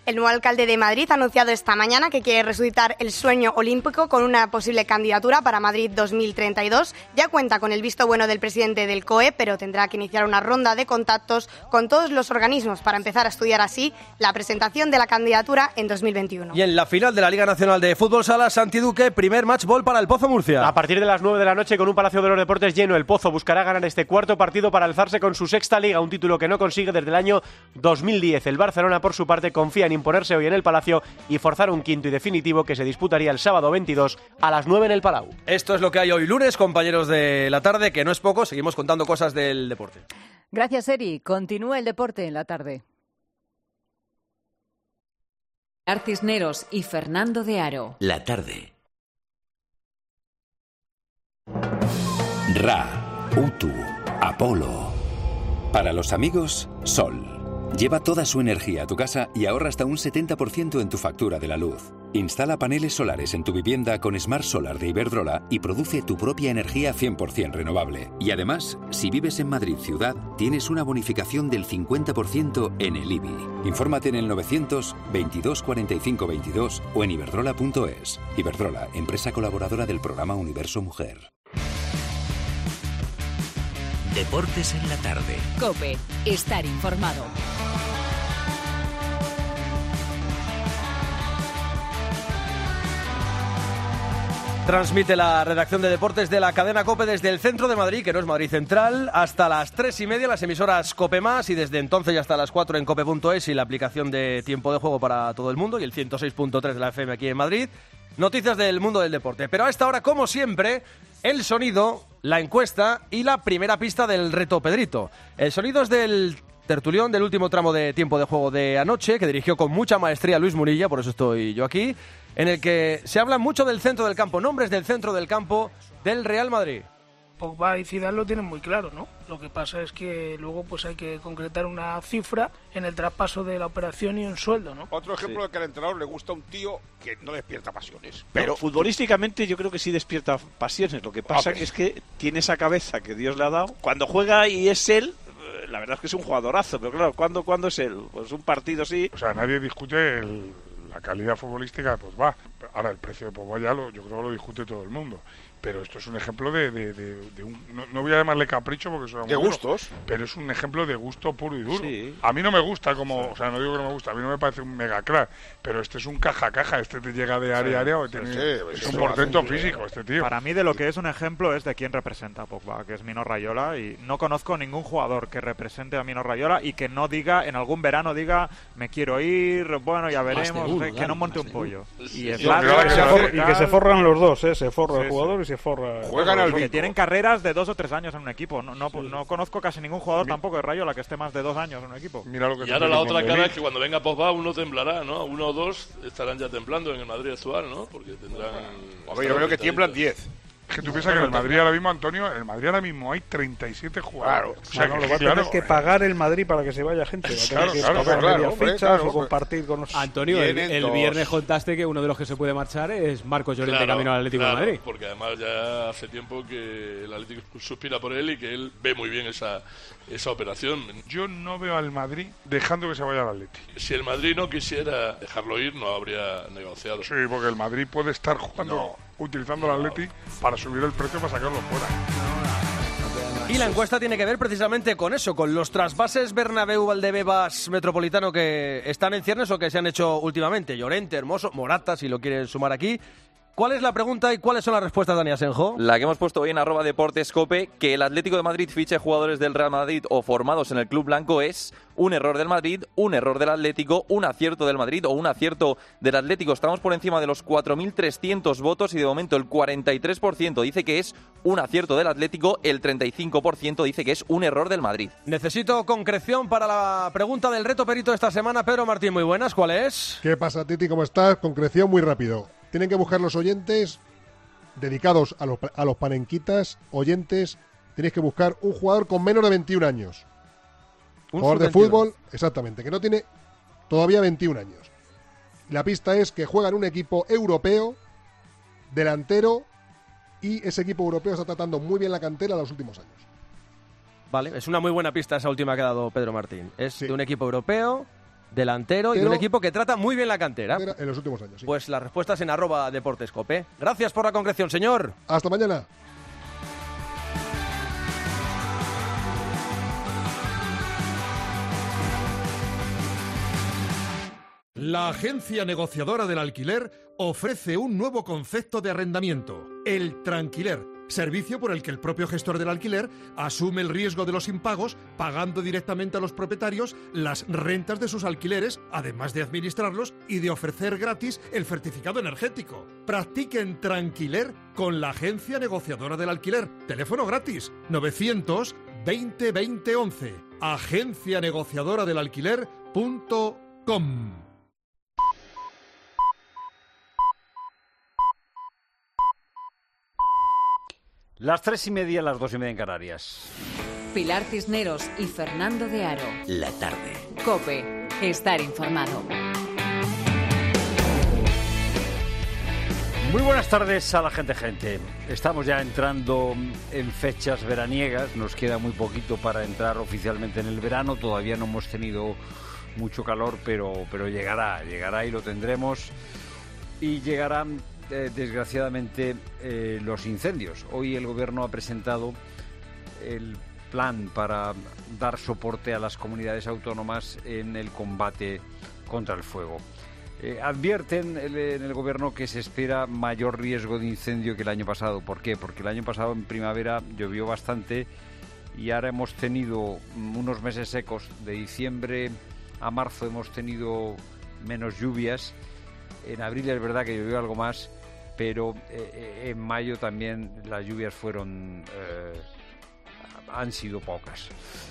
El nuevo alcalde de Madrid ha anunciado esta mañana que quiere resucitar el sueño olímpico con una posible candidatura para Madrid 2032. Ya cuenta con el visto bueno del presidente del COE, pero tendrá que iniciar una ronda de contactos con todos los organismos para empezar a estudiar así la presentación de la candidatura en 2021. Y en la final de la Liga Nacional de Fútbol Sala Santi Duque, primer match ball para el Pozo Murcia. A partir de las 9 de la noche, con un Palacio de los Deportes lleno, el Pozo buscará ganar este cuarto partido para alzarse con su sexta Liga, un título que no consigue desde el año 2010. El Barcelona, por su parte, confía en imponerse hoy en el Palacio y forzar un quinto y definitivo que se disputaría el sábado 22 a las 9 en el Palau. Esto es lo que hay hoy lunes, compañeros de la tarde, que no es poco, seguimos contando cosas del deporte. Gracias, Eri. Continúa el deporte en la tarde. Cisneros y Fernando de Aro. La tarde. Ra, Utu, Apolo. Para los amigos, Sol. Lleva toda su energía a tu casa y ahorra hasta un 70% en tu factura de la luz. Instala paneles solares en tu vivienda con Smart Solar de Iberdrola y produce tu propia energía 100% renovable. Y además, si vives en Madrid ciudad, tienes una bonificación del 50% en el IBI. Infórmate en el 900 22 45 22 o en iberdrola.es. Iberdrola, empresa colaboradora del programa Universo Mujer. Deportes en la tarde. COPE. Estar informado. Transmite la redacción de deportes de la cadena COPE desde el centro de Madrid, que no es Madrid Central, hasta las 3:30 las emisoras COPE+, y desde entonces ya hasta las 4 en COPE.es y la aplicación de tiempo de juego para todo el mundo, y el 106.3 de la FM aquí en Madrid. Noticias del mundo del deporte. Pero a esta hora, como siempre, el sonido, la encuesta y la primera pista del reto Pedrito. El sonido es del tertulión del último tramo de tiempo de juego de anoche, que dirigió con mucha maestría Luis Munilla, por eso estoy yo aquí, en el que se habla mucho del centro del campo, nombres del centro del campo del Real Madrid. Pogba y Zidane lo tienen muy claro, ¿no? Lo que pasa es que luego pues hay que concretar una cifra en el traspaso de la operación y un sueldo, ¿no? Otro ejemplo de que al entrenador le gusta un tío que no despierta pasiones. Pero futbolísticamente yo creo que sí despierta pasiones. Lo que pasa es que tiene esa cabeza que Dios le ha dado. Cuando juega y es él, la verdad es que es un jugadorazo. Pero claro, ¿cuándo es él? Pues un partido sí. O sea, nadie discute la calidad futbolística, pues va. Ahora el precio de Pogba ya yo creo que lo discute todo el mundo. Pero esto es un ejemplo de un... No voy a llamarle capricho porque suena de muy gustos. Duro, pero es un ejemplo de gusto puro y duro. Sí. A mí no me gusta como... O sea, no digo que no me gusta, a mí no me parece un mega crack, pero este es un caja-caja, este te llega de área a área, es un portento físico este tío. Para mí de lo que es un ejemplo es de quién representa a Pogba, que es Mino Raiola, y no conozco ningún jugador que represente a Mino Raiola y que no diga, en algún verano diga, me quiero ir, bueno, ya veremos, que no monte un pollo. Y que se forran los dos, se forra el jugador y se forra... Que tienen carreras de 2 o 3 años en un equipo. No conozco casi ningún jugador tampoco de Rayola que esté más de 2 años en un equipo. Mira lo que y ahora la otra cara es que cuando venga Pogba uno temblará, ¿no? 1 o 2 estarán ya temblando en el Madrid actual, ¿no? Porque tendrán... yo creo que tiemblan 10. Es que tú piensas que en el Madrid ahora mismo, Antonio, en el Madrid ahora mismo hay 37 jugadores. Claro. O sea, lo va a tener que pagar el Madrid para que se vaya gente. Va a tener que pagar media fichas o compartir con los... Antonio, el viernes contaste que uno de los que se puede marchar es Marcos Llorente, camino al Atlético de Madrid. Porque además ya hace tiempo que el Atlético suspira por él y que él ve muy bien esa operación. Yo no veo al Madrid dejando que se vaya al Atlético. Si el Madrid no quisiera dejarlo ir, no habría negociado. Sí, porque el Madrid puede estar jugando, utilizando el Atlético para subir el precio para sacarlo fuera. Y la encuesta tiene que ver precisamente con eso, con los trasvases Bernabéu, Valdebebas, Metropolitano que están en ciernes o que se han hecho últimamente. Llorente, Hermoso, Morata, si lo quieren sumar aquí. ¿Cuál es la pregunta y cuáles son las respuestas, Dani Asenjo? La que hemos puesto hoy en @deportescope, que el Atlético de Madrid fiche jugadores del Real Madrid o formados en el club blanco es un error del Madrid, un error del Atlético, un acierto del Madrid o un acierto del Atlético. Estamos por encima de los 4.300 votos y de momento el 43% dice que es un acierto del Atlético, el 35% dice que es un error del Madrid. Necesito concreción para la pregunta del reto perito de esta semana. Pedro Martín, muy buenas, ¿cuál es? ¿Qué pasa, Titi? ¿Cómo estás? Concreción muy rápido. Tienen que buscar los oyentes dedicados a los panenquitas, oyentes, tenéis que buscar un jugador con menos de 21 años. Un jugador de fútbol, exactamente, que no tiene todavía 21 años. La pista es que juega en un equipo europeo, delantero, y ese equipo europeo está tratando muy bien la cantera en los últimos años. Vale, es una muy buena pista esa última que ha dado Pedro Martín. Es de un equipo europeo, delantero y un equipo que trata muy bien la cantera. En los últimos años, sí. Pues las respuestas en @deportescope. Gracias por la concreción, señor. Hasta mañana. La agencia negociadora del alquiler ofrece un nuevo concepto de arrendamiento, el tranquiler, servicio por el que el propio gestor del alquiler asume el riesgo de los impagos, pagando directamente a los propietarios las rentas de sus alquileres, además de administrarlos y de ofrecer gratis el certificado energético. Practiquen tranquiler con la agencia negociadora del alquiler. Teléfono gratis 900 20 20 11. agencianegociadoradelalquiler.com. Las 3:30, las 2:30 en Canarias. Pilar Cisneros y Fernando de Aro. La tarde. COPE. Estar informado. Muy buenas tardes a la gente. Estamos ya entrando en fechas veraniegas. Nos queda muy poquito para entrar oficialmente en el verano. Todavía no hemos tenido mucho calor, pero llegará y lo tendremos. Y llegarán desgraciadamente los incendios. Hoy el gobierno ha presentado el plan para dar soporte a las comunidades autónomas en el combate contra el fuego. Advierten en el gobierno que se espera mayor riesgo de incendio que el año pasado. ¿Por qué? Porque el año pasado en primavera llovió bastante y ahora hemos tenido unos meses secos. De diciembre a marzo hemos tenido menos lluvias. En abril es verdad que llovió algo más, pero en mayo también las lluvias han sido pocas.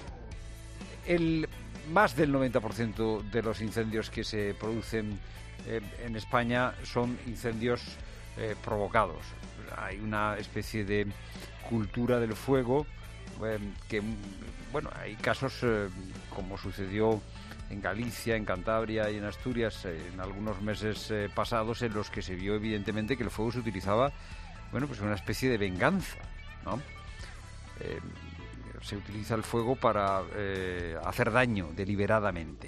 Más del 90% de los incendios que se producen en España son incendios provocados. Hay una especie de cultura del fuego que, bueno, hay casos como sucedió en Galicia, en Cantabria y en Asturias en algunos meses pasados, en los que se vio evidentemente que el fuego se utilizaba, bueno, pues una especie de venganza, ¿no? Se utiliza el fuego para hacer daño deliberadamente.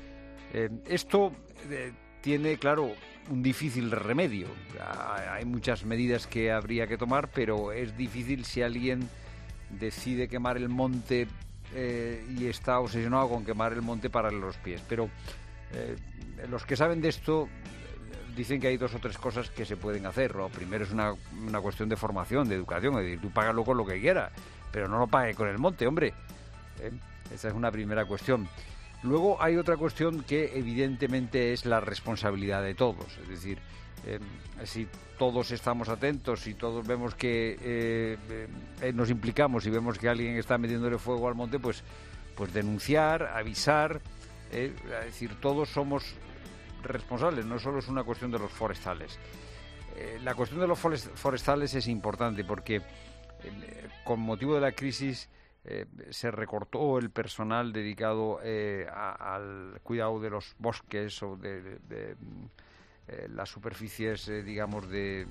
Esto tiene, claro, un difícil remedio. Hay muchas medidas que habría que tomar, pero es difícil si alguien decide quemar el monte y está obsesionado con quemar el monte para los pies. Pero los que saben de esto dicen que hay 2 o 3 cosas que se pueden hacer, ¿no? Primero es una cuestión de formación, de educación, es decir, tú págalo con lo que quieras, pero no lo pague con el monte, hombre. Esa es una primera cuestión. Luego hay otra cuestión que evidentemente es la responsabilidad de todos, es decir, si todos estamos atentos, si todos vemos que nos implicamos y vemos que alguien está metiéndole fuego al monte, pues denunciar, avisar, es decir, todos somos responsables, no solo es una cuestión de los forestales. La cuestión de los forestales es importante porque con motivo de la crisis se recortó el personal dedicado al cuidado de los bosques o de las superficies, digamos, de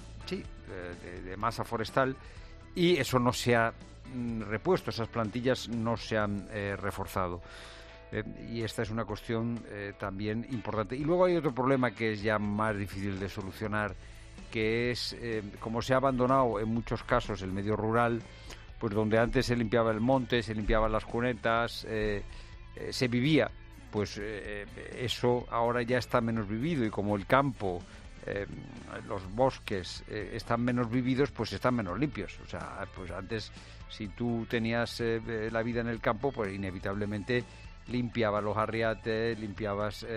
masa forestal, y eso no se ha repuesto, esas plantillas no se han reforzado. Y esta es una cuestión también importante. Y luego hay otro problema que es ya más difícil de solucionar, que es, como se ha abandonado en muchos casos el medio rural, pues donde antes se limpiaba el monte, se limpiaban las cunetas, se vivía, pues eso ahora ya está menos vivido, y como el campo, los bosques están menos vividos, pues están menos limpios. O sea, pues antes, si tú tenías la vida en el campo, pues inevitablemente limpiabas los arriates, limpiabas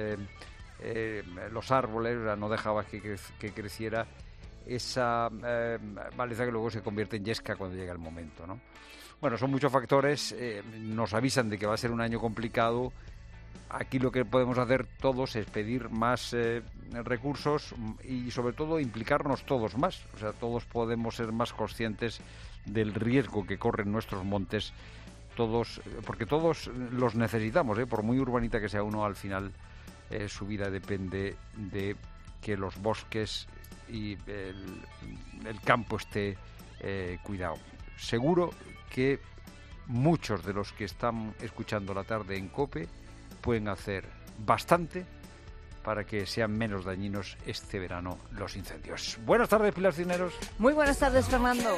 los árboles, o sea, no dejabas que creciera esa maleza que luego se convierte en yesca cuando llega el momento, ¿no? Bueno, son muchos factores, nos avisan de que va a ser un año complicado. Aquí lo que podemos hacer todos es pedir más recursos y sobre todo implicarnos todos más. O sea, todos podemos ser más conscientes del riesgo que corren nuestros montes, todos, porque todos los necesitamos, por muy urbanita que sea uno, al final su vida depende de que los bosques y el campo esté cuidado. Seguro que muchos de los que están escuchando la tarde en COPE pueden hacer bastante para que sean menos dañinos este verano los incendios. Buenas tardes, Pilar Cisneros. Muy buenas tardes, Fernando.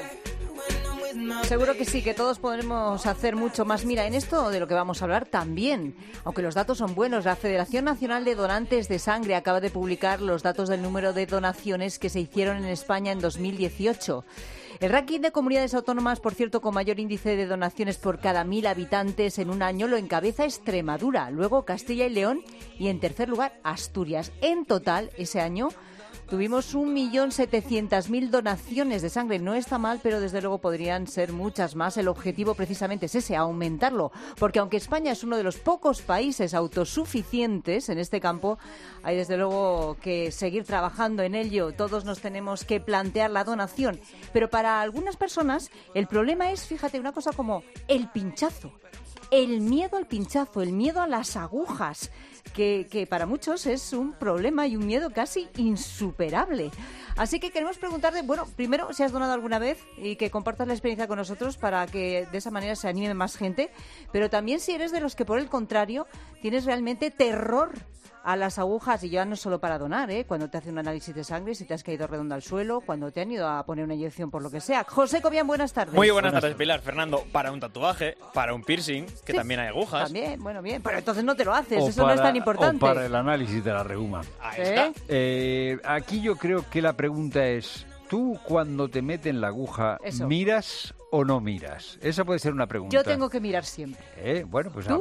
Seguro que sí, que todos podremos hacer mucho más. Mira, en esto de lo que vamos a hablar también, aunque los datos son buenos, la Federación Nacional de Donantes de Sangre acaba de publicar los datos del número de donaciones que se hicieron en España en 2018. El ranking de comunidades autónomas, por cierto, con mayor índice de donaciones por cada 1.000 habitantes en un año, lo encabeza Extremadura, luego Castilla y León y, en tercer lugar, Asturias. En total, ese año tuvimos 1.700.000 donaciones de sangre. No está mal, pero desde luego podrían ser muchas más. El objetivo precisamente es ese, aumentarlo. Porque aunque España es uno de los pocos países autosuficientes en este campo, hay desde luego que seguir trabajando en ello. Todos nos tenemos que plantear la donación. Pero para algunas personas el problema es, fíjate, una cosa como el pinchazo. El miedo al pinchazo, el miedo a las agujas, que para muchos es un problema y un miedo casi insuperable. Así que queremos preguntarte, bueno, primero, si has donado alguna vez y que compartas la experiencia con nosotros para que de esa manera se anime más gente, pero también si eres de los que, por el contrario, tienes realmente terror a las agujas, y ya no solo para donar, cuando te hacen un análisis de sangre, si te has caído redondo al suelo, cuando te han ido a poner una inyección por lo que sea. José Cobian, buenas tardes. Muy buenas tardes, Pilar. Fernando, para un tatuaje, para un piercing, que también hay agujas. También, bueno, bien, pero entonces no te lo haces, eso no es tan importante. O para el análisis de la reuma. Ahí está. Aquí yo creo que la pregunta es, ¿tú cuando te meten la aguja miras o no miras? Esa puede ser una pregunta. Yo tengo que mirar siempre. Bueno, pues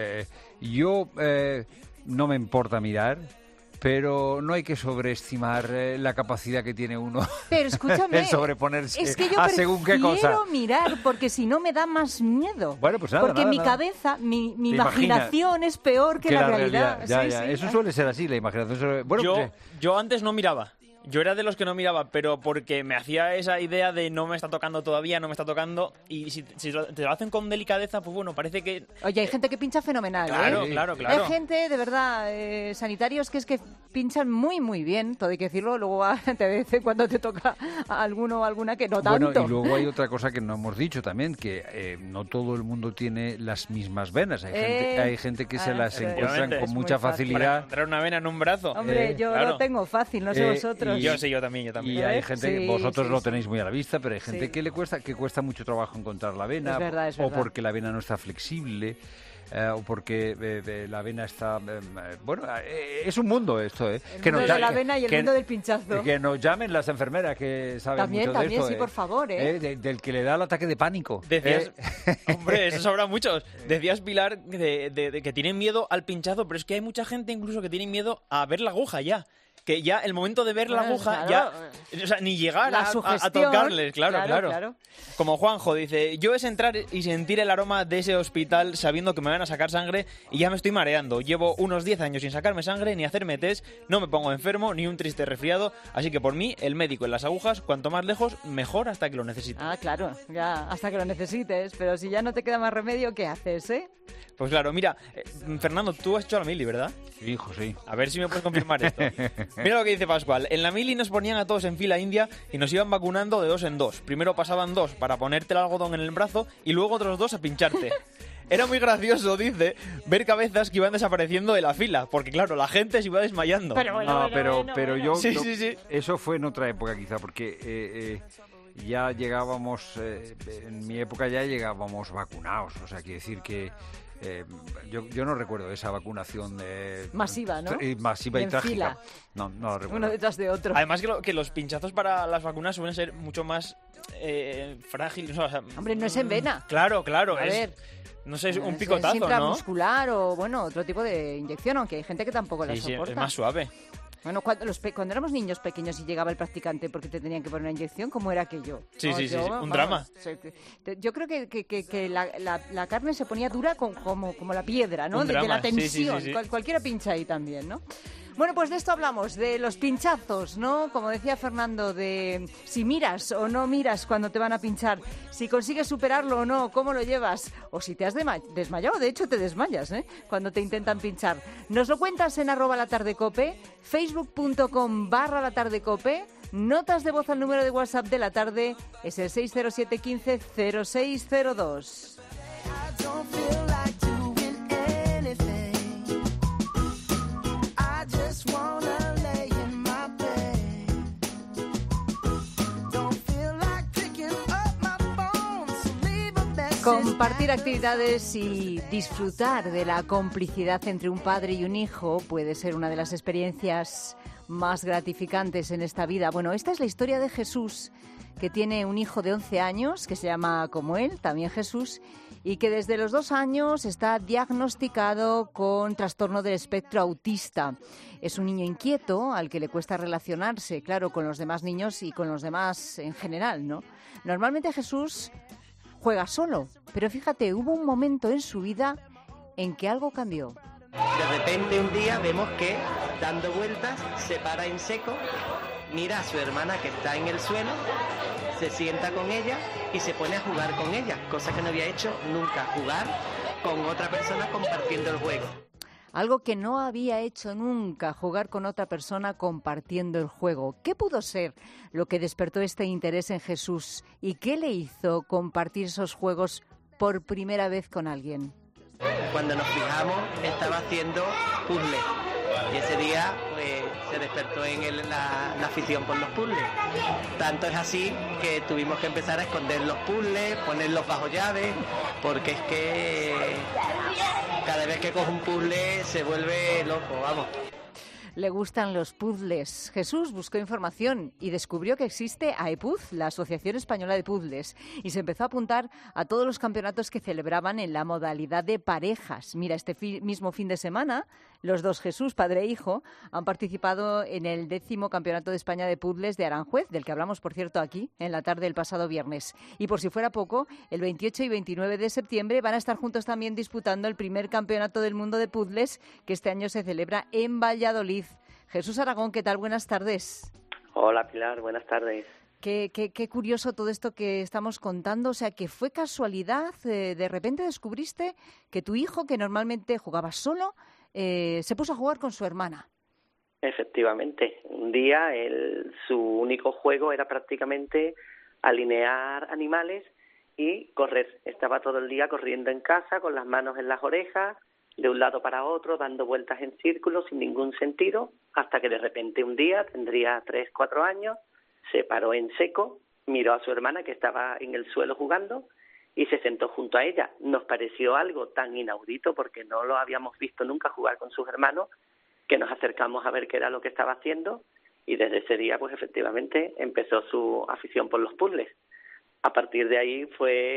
yo no me importa mirar, pero no hay que sobreestimar la capacidad que tiene uno pero escúchame, en sobreponerse es que yo a según qué cosa. Prefiero mirar, porque si no me da más miedo. Bueno, pues nada, porque mi cabeza, mi imaginación es peor que la realidad. Ya. Sí. Eso suele ser así, la imaginación. Bueno, yo antes no miraba. Yo era de los que no miraba, pero porque me hacía esa idea de no me está tocando todavía, no me está tocando, y si te lo hacen con delicadeza, pues bueno, parece que... Oye, hay gente que pincha fenomenal, Claro. Hay gente, de verdad, sanitarios que es que pinchan muy, muy bien, todo hay que decirlo, luego de vez en cuando te toca a alguno o alguna que no tanto. Bueno, y luego hay otra cosa que no hemos dicho también, que no todo el mundo tiene las mismas venas. Hay gente que se las encuentran con mucha facilidad. Para encontrar una vena en un brazo. Hombre, yo lo tengo fácil, no sé vosotros. Yo también. Y hay gente, vosotros lo tenéis muy a la vista, pero hay gente que cuesta mucho trabajo encontrar la vena, es verdad. O porque la vena no está flexible, o porque la vena está... es un mundo esto, El mundo de la vena y el mundo del pinchazo. Que nos llamen las enfermeras que saben mucho de esto. También, sí, por favor. Del que le da el ataque de pánico. Decías, hombre, eso sabrá muchos. Decías, Pilar, de que tienen miedo al pinchazo, pero es que hay mucha gente incluso que tiene miedo a ver la aguja ya. Que ya el momento de ver la aguja, claro. O sea, ni llegar a sugestión, tocarles, claro. Como Juanjo dice, yo es entrar y sentir el aroma de ese hospital sabiendo que me van a sacar sangre y ya me estoy mareando. Llevo unos 10 años sin sacarme sangre ni hacerme test, no me pongo enfermo ni un triste resfriado, así que por mí, el médico en las agujas, cuanto más lejos, mejor hasta que lo necesite. Ah, claro, ya hasta que lo necesites, pero si ya no te queda más remedio, ¿qué haces, Pues claro, mira, Fernando, tú has hecho la mili, ¿verdad? Sí, hijo, sí. A ver si me puedes confirmar esto. Mira lo que dice Pascual. En la mili nos ponían a todos en fila india y nos iban vacunando de 2 en 2. Primero pasaban 2 para ponerte el algodón en el brazo y luego otros 2 a pincharte. Era muy gracioso, dice, ver cabezas que iban desapareciendo de la fila, porque claro, la gente se iba desmayando. Pero yo... Sí. Eso fue en otra época quizá, porque... ya llegábamos, en mi época ya llegábamos vacunados, o sea, quiere decir que yo no recuerdo esa vacunación masiva, ¿no? Masiva y trágica. Fila. No lo recuerdo. Uno detrás de otro. Además que los pinchazos para las vacunas suelen ser mucho más frágiles. O sea, hombre, no es en vena. Claro. A ver, no sé, es un picotazo, es ¿no? intramuscular o, otro tipo de inyección, aunque hay gente que tampoco la soporta. Sí, es más suave. Bueno, cuando éramos niños pequeños y llegaba el practicante porque te tenían que poner una inyección, ¿cómo era aquello? Sí, un drama. Yo creo que la carne se ponía dura como la piedra, ¿no? Un drama. De la tensión. Sí. Cualquiera pincha ahí también, ¿no? Bueno, pues de esto hablamos, de los pinchazos, ¿no? Como decía Fernando, de si miras o no miras cuando te van a pinchar, si consigues superarlo o no, cómo lo llevas, o si te has desmayado, de hecho te desmayas, cuando te intentan pinchar. Nos lo cuentas en @latardecope, facebook.com/latardecope, notas de voz al número de WhatsApp de la tarde, es el 607 15 0602. Compartir actividades y disfrutar de la complicidad entre un padre y un hijo puede ser una de las experiencias más gratificantes en esta vida. Bueno, esta es la historia de Jesús, que tiene un hijo de 11 años, que se llama como él, también Jesús, y que desde los 2 años está diagnosticado con trastorno del espectro autista. Es un niño inquieto al que le cuesta relacionarse, claro, con los demás niños y con los demás en general, ¿no? Normalmente Jesús juega solo, pero fíjate, hubo un momento en su vida en que algo cambió. De repente un día vemos que, dando vueltas, se para en seco, mira a su hermana que está en el suelo, se sienta con ella y se pone a jugar con ella, cosa que no había hecho nunca, jugar con otra persona compartiendo el juego. Algo que no había hecho nunca, jugar con otra persona compartiendo el juego. ¿Qué pudo ser lo que despertó este interés en Jesús y qué le hizo compartir esos juegos por primera vez con alguien? Cuando nos fijamos, estaba haciendo puzzles. Y ese día pues, se despertó en él la afición por los puzzles. Tanto es así que tuvimos que empezar a esconder los puzzles, ponerlos bajo llave, porque es que cada vez que coge un puzzle se vuelve loco, vamos. Le gustan los puzzles. Jesús buscó información y descubrió que existe AEPUZ, la Asociación Española de Puzzles, y se empezó a apuntar a todos los campeonatos que celebraban en la modalidad de parejas. Mira, este mismo fin de semana, los dos Jesús, padre e hijo, han participado en el 10º Campeonato de España de Puzzles de Aranjuez, del que hablamos, por cierto, aquí, en la tarde del pasado viernes. Y por si fuera poco, el 28 y 29 de septiembre van a estar juntos también disputando el primer Campeonato del Mundo de Puzzles, que este año se celebra en Valladolid. Jesús Aragón, ¿qué tal? Buenas tardes. Hola, Pilar, buenas tardes. Qué curioso todo esto que estamos contando. O sea, que fue casualidad, de repente descubriste que tu hijo, que normalmente jugaba solo, se puso a jugar con su hermana. Efectivamente. Un día su único juego era prácticamente alinear animales y correr. Estaba todo el día corriendo en casa con las manos en las orejas, de un lado para otro, dando vueltas en círculos sin ningún sentido, hasta que de repente un día, tendría 3, 4 años, se paró en seco, miró a su hermana que estaba en el suelo jugando y se sentó junto a ella. Nos pareció algo tan inaudito porque no lo habíamos visto nunca jugar con sus hermanos, que nos acercamos a ver qué era lo que estaba haciendo y desde ese día pues efectivamente empezó su afición por los puzzles. A partir de ahí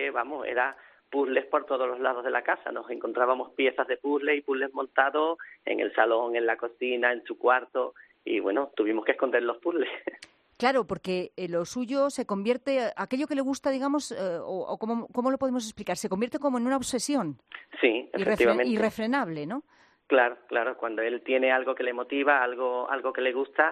era puzzles por todos los lados de la casa. Nos encontrábamos piezas de puzzles y puzzles montados en el salón, en la cocina, en su cuarto y bueno, tuvimos que esconder los puzzles. Claro, porque lo suyo se convierte, aquello que le gusta, digamos, o ¿cómo lo podemos explicar? Se convierte como en una obsesión. Sí, efectivamente. Irrefrenable, ¿no? Claro, cuando él tiene algo que le motiva, algo que le gusta,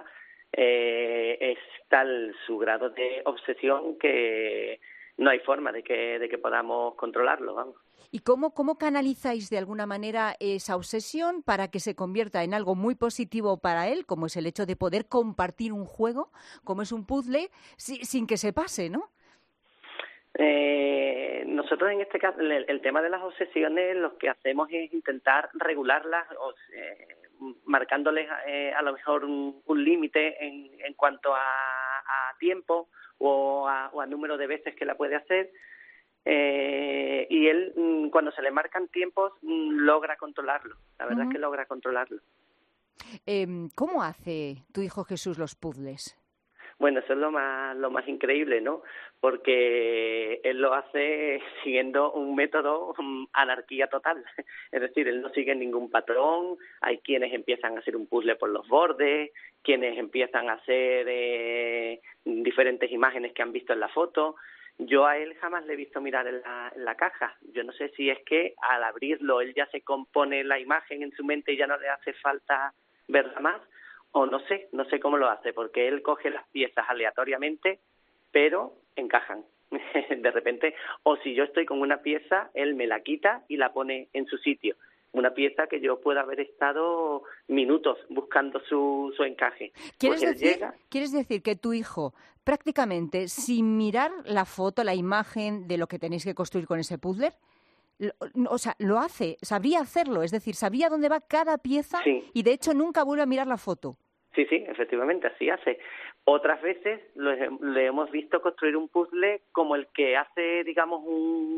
es tal su grado de obsesión que no hay forma de que podamos controlarlo, vamos. ¿Y cómo canalizáis de alguna manera esa obsesión para que se convierta en algo muy positivo para él, como es el hecho de poder compartir un juego, como es un puzzle, sin que se pase, ¿no? Nosotros en este caso, el tema de las obsesiones, lo que hacemos es intentar regularlas, marcándoles a lo mejor un límite en cuanto a tiempo o a número de veces que la puede hacer. Y él, cuando se le marcan tiempos, logra controlarlo. La verdad es que logra controlarlo. ¿Cómo hace tu hijo Jesús los puzzles? Bueno, eso es lo más increíble, ¿no? Porque él lo hace siguiendo un método anarquía total. Es decir, él no sigue ningún patrón. Hay quienes empiezan a hacer un puzzle por los bordes, quienes empiezan a hacer diferentes imágenes que han visto en la foto. Yo a él jamás le he visto mirar en la caja. Yo no sé si es que al abrirlo él ya se compone la imagen en su mente y ya no le hace falta verla más, o no sé cómo lo hace, porque él coge las piezas aleatoriamente, pero encajan de repente. O si yo estoy con una pieza, él me la quita y la pone en su sitio. Una pieza que yo pueda haber estado minutos buscando su encaje. ¿Quieres decir que tu hijo prácticamente sin mirar la foto, la imagen de lo que tenéis que construir con ese puzzle, lo hace, sabría hacerlo, es decir, sabría dónde va cada pieza y de hecho nunca vuelve a mirar la foto? Sí, efectivamente, así hace. Otras veces le hemos visto construir un puzzle como el que hace, digamos, un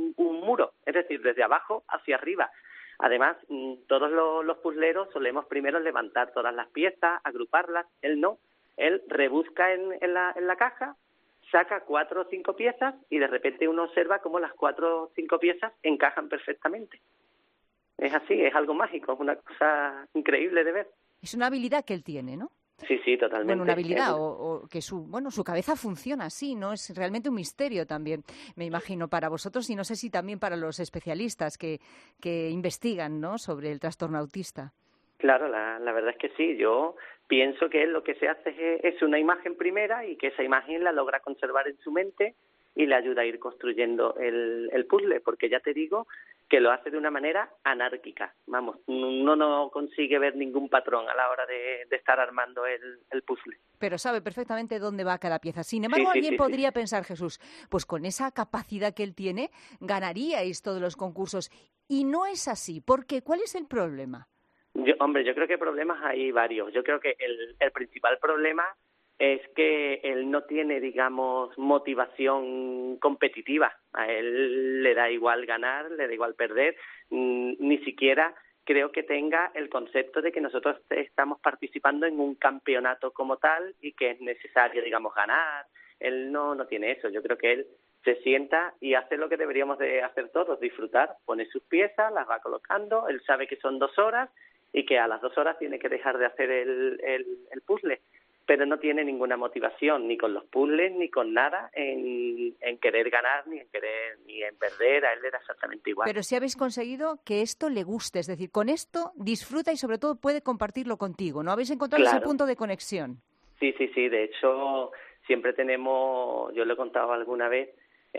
muro, es decir, desde abajo hacia arriba. Además, todos los puzleros solemos primero levantar todas las piezas, agruparlas. Él no, él rebusca en la caja, saca 4 o 5 piezas y de repente uno observa cómo las 4 o 5 piezas encajan perfectamente. Es así, es algo mágico, es una cosa increíble de ver. Es una habilidad que él tiene, ¿no? Sí, totalmente. Bueno, una habilidad o que su cabeza funciona así, ¿no? Es realmente un misterio también, me imagino, para vosotros y no sé si también para los especialistas que investigan, ¿no?, sobre el trastorno autista. Claro, la verdad es que sí. Yo pienso que él lo que se hace es una imagen primera y que esa imagen la logra conservar en su mente y le ayuda a ir construyendo el puzzle, porque ya te digo que lo hace de una manera anárquica. Vamos, uno no consigue ver ningún patrón a la hora de estar armando el puzzle. Pero sabe perfectamente dónde va cada pieza. Sin embargo, alguien podría pensar, Jesús, pues con esa capacidad que él tiene, ganaríais todos los concursos. Y no es así. ¿Por qué? ¿Cuál es el problema? Yo creo que problemas hay varios. Yo creo que el principal problema es que él no tiene, digamos, motivación competitiva. A él le da igual ganar, le da igual perder, ni siquiera creo que tenga el concepto de que nosotros estamos participando en un campeonato como tal y que es necesario, digamos, ganar. Él no tiene eso. Yo creo que él se sienta y hace lo que deberíamos de hacer todos, disfrutar, pone sus piezas, las va colocando, él sabe que son 2 horas y que a las 2 horas tiene que dejar de hacer el puzzle. Pero no tiene ninguna motivación ni con los puzzles ni con nada en querer ganar ni en perder. A él le da exactamente igual. Pero si habéis conseguido que esto le guste, es decir, con esto disfruta y sobre todo puede compartirlo contigo, ¿no? Habéis encontrado ese punto de conexión. Sí. De hecho, siempre tenemos, yo lo he contado alguna vez,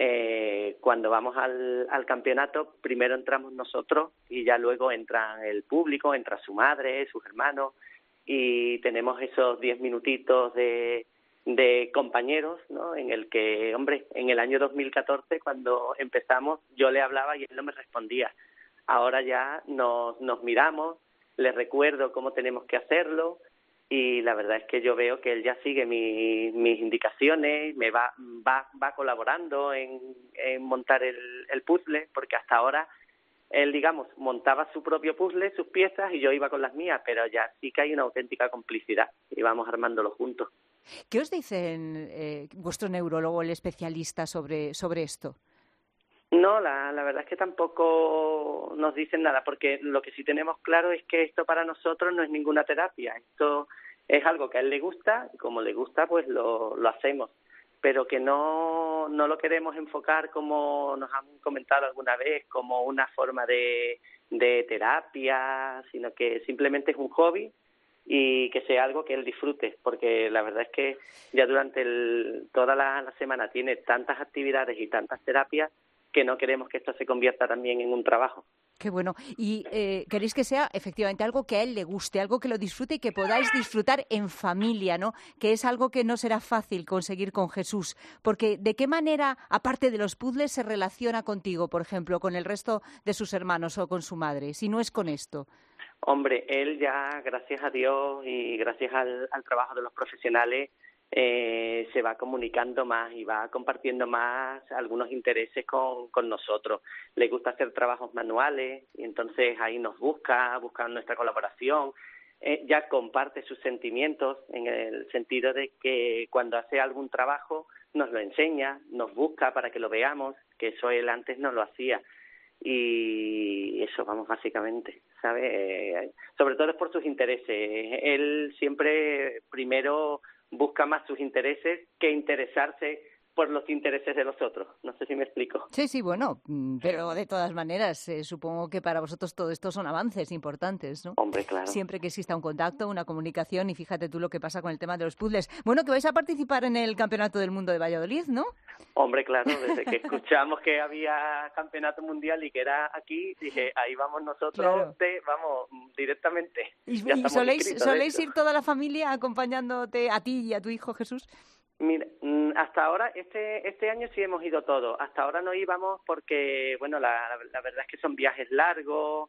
cuando vamos al campeonato, primero entramos nosotros y ya luego entra el público, entra su madre, sus hermanos, y tenemos esos 10 minutitos de compañeros, ¿no? En el que, hombre, en el año 2014, cuando empezamos, yo le hablaba y él no me respondía. Ahora ya nos miramos, le recuerdo cómo tenemos que hacerlo y la verdad es que yo veo que él ya sigue mis indicaciones, me va colaborando en montar el puzzle, porque hasta ahora él, digamos, montaba su propio puzzle, sus piezas, y yo iba con las mías, pero ya sí que hay una auténtica complicidad y vamos armándolo juntos. ¿Qué os dicen vuestro neurólogo, el especialista, sobre esto? No, la verdad es que tampoco nos dicen nada, porque lo que sí tenemos claro es que esto para nosotros no es ninguna terapia. Esto es algo que a él le gusta, y como le gusta, pues lo hacemos. Pero que no lo queremos enfocar, como nos han comentado alguna vez, como una forma de terapia, sino que simplemente es un hobby y que sea algo que él disfrute, porque la verdad es que ya durante toda la semana tiene tantas actividades y tantas terapias que no queremos que esto se convierta también en un trabajo. Qué bueno. Y queréis que sea efectivamente algo que a él le guste, algo que lo disfrute y que podáis disfrutar en familia, ¿no? Que es algo que no será fácil conseguir con Jesús. Porque ¿de qué manera, aparte de los puzzles, se relaciona contigo, por ejemplo, con el resto de sus hermanos o con su madre, si no es con esto? Hombre, él ya, gracias a Dios y gracias al trabajo de los profesionales, se va comunicando más y va compartiendo más algunos intereses con nosotros. Le gusta hacer trabajos manuales y entonces ahí nos busca nuestra colaboración. Ya comparte sus sentimientos en el sentido de que cuando hace algún trabajo nos lo enseña, nos busca para que lo veamos, que eso él antes no lo hacía. Y eso, vamos, básicamente, ¿sabe? Sobre todo es por sus intereses. Él siempre primero busca más sus intereses que interesarse por los intereses de los otros. No sé si me explico. Sí, bueno, pero de todas maneras, supongo que para vosotros todo esto son avances importantes, ¿no? Hombre, claro. Siempre que exista un contacto, una comunicación, y fíjate tú lo que pasa con el tema de los puzzles. Bueno, que vais a participar en el Campeonato del Mundo de Valladolid, ¿no? Hombre, claro, desde que escuchamos que había campeonato mundial y que era aquí, dije, ahí vamos nosotros, claro. Vamos directamente. ¿Y soléis ir toda la familia acompañándote a ti y a tu hijo Jesús? Mira, hasta ahora, este año sí hemos ido todos. Hasta ahora no íbamos porque, bueno, la verdad es que son viajes largos,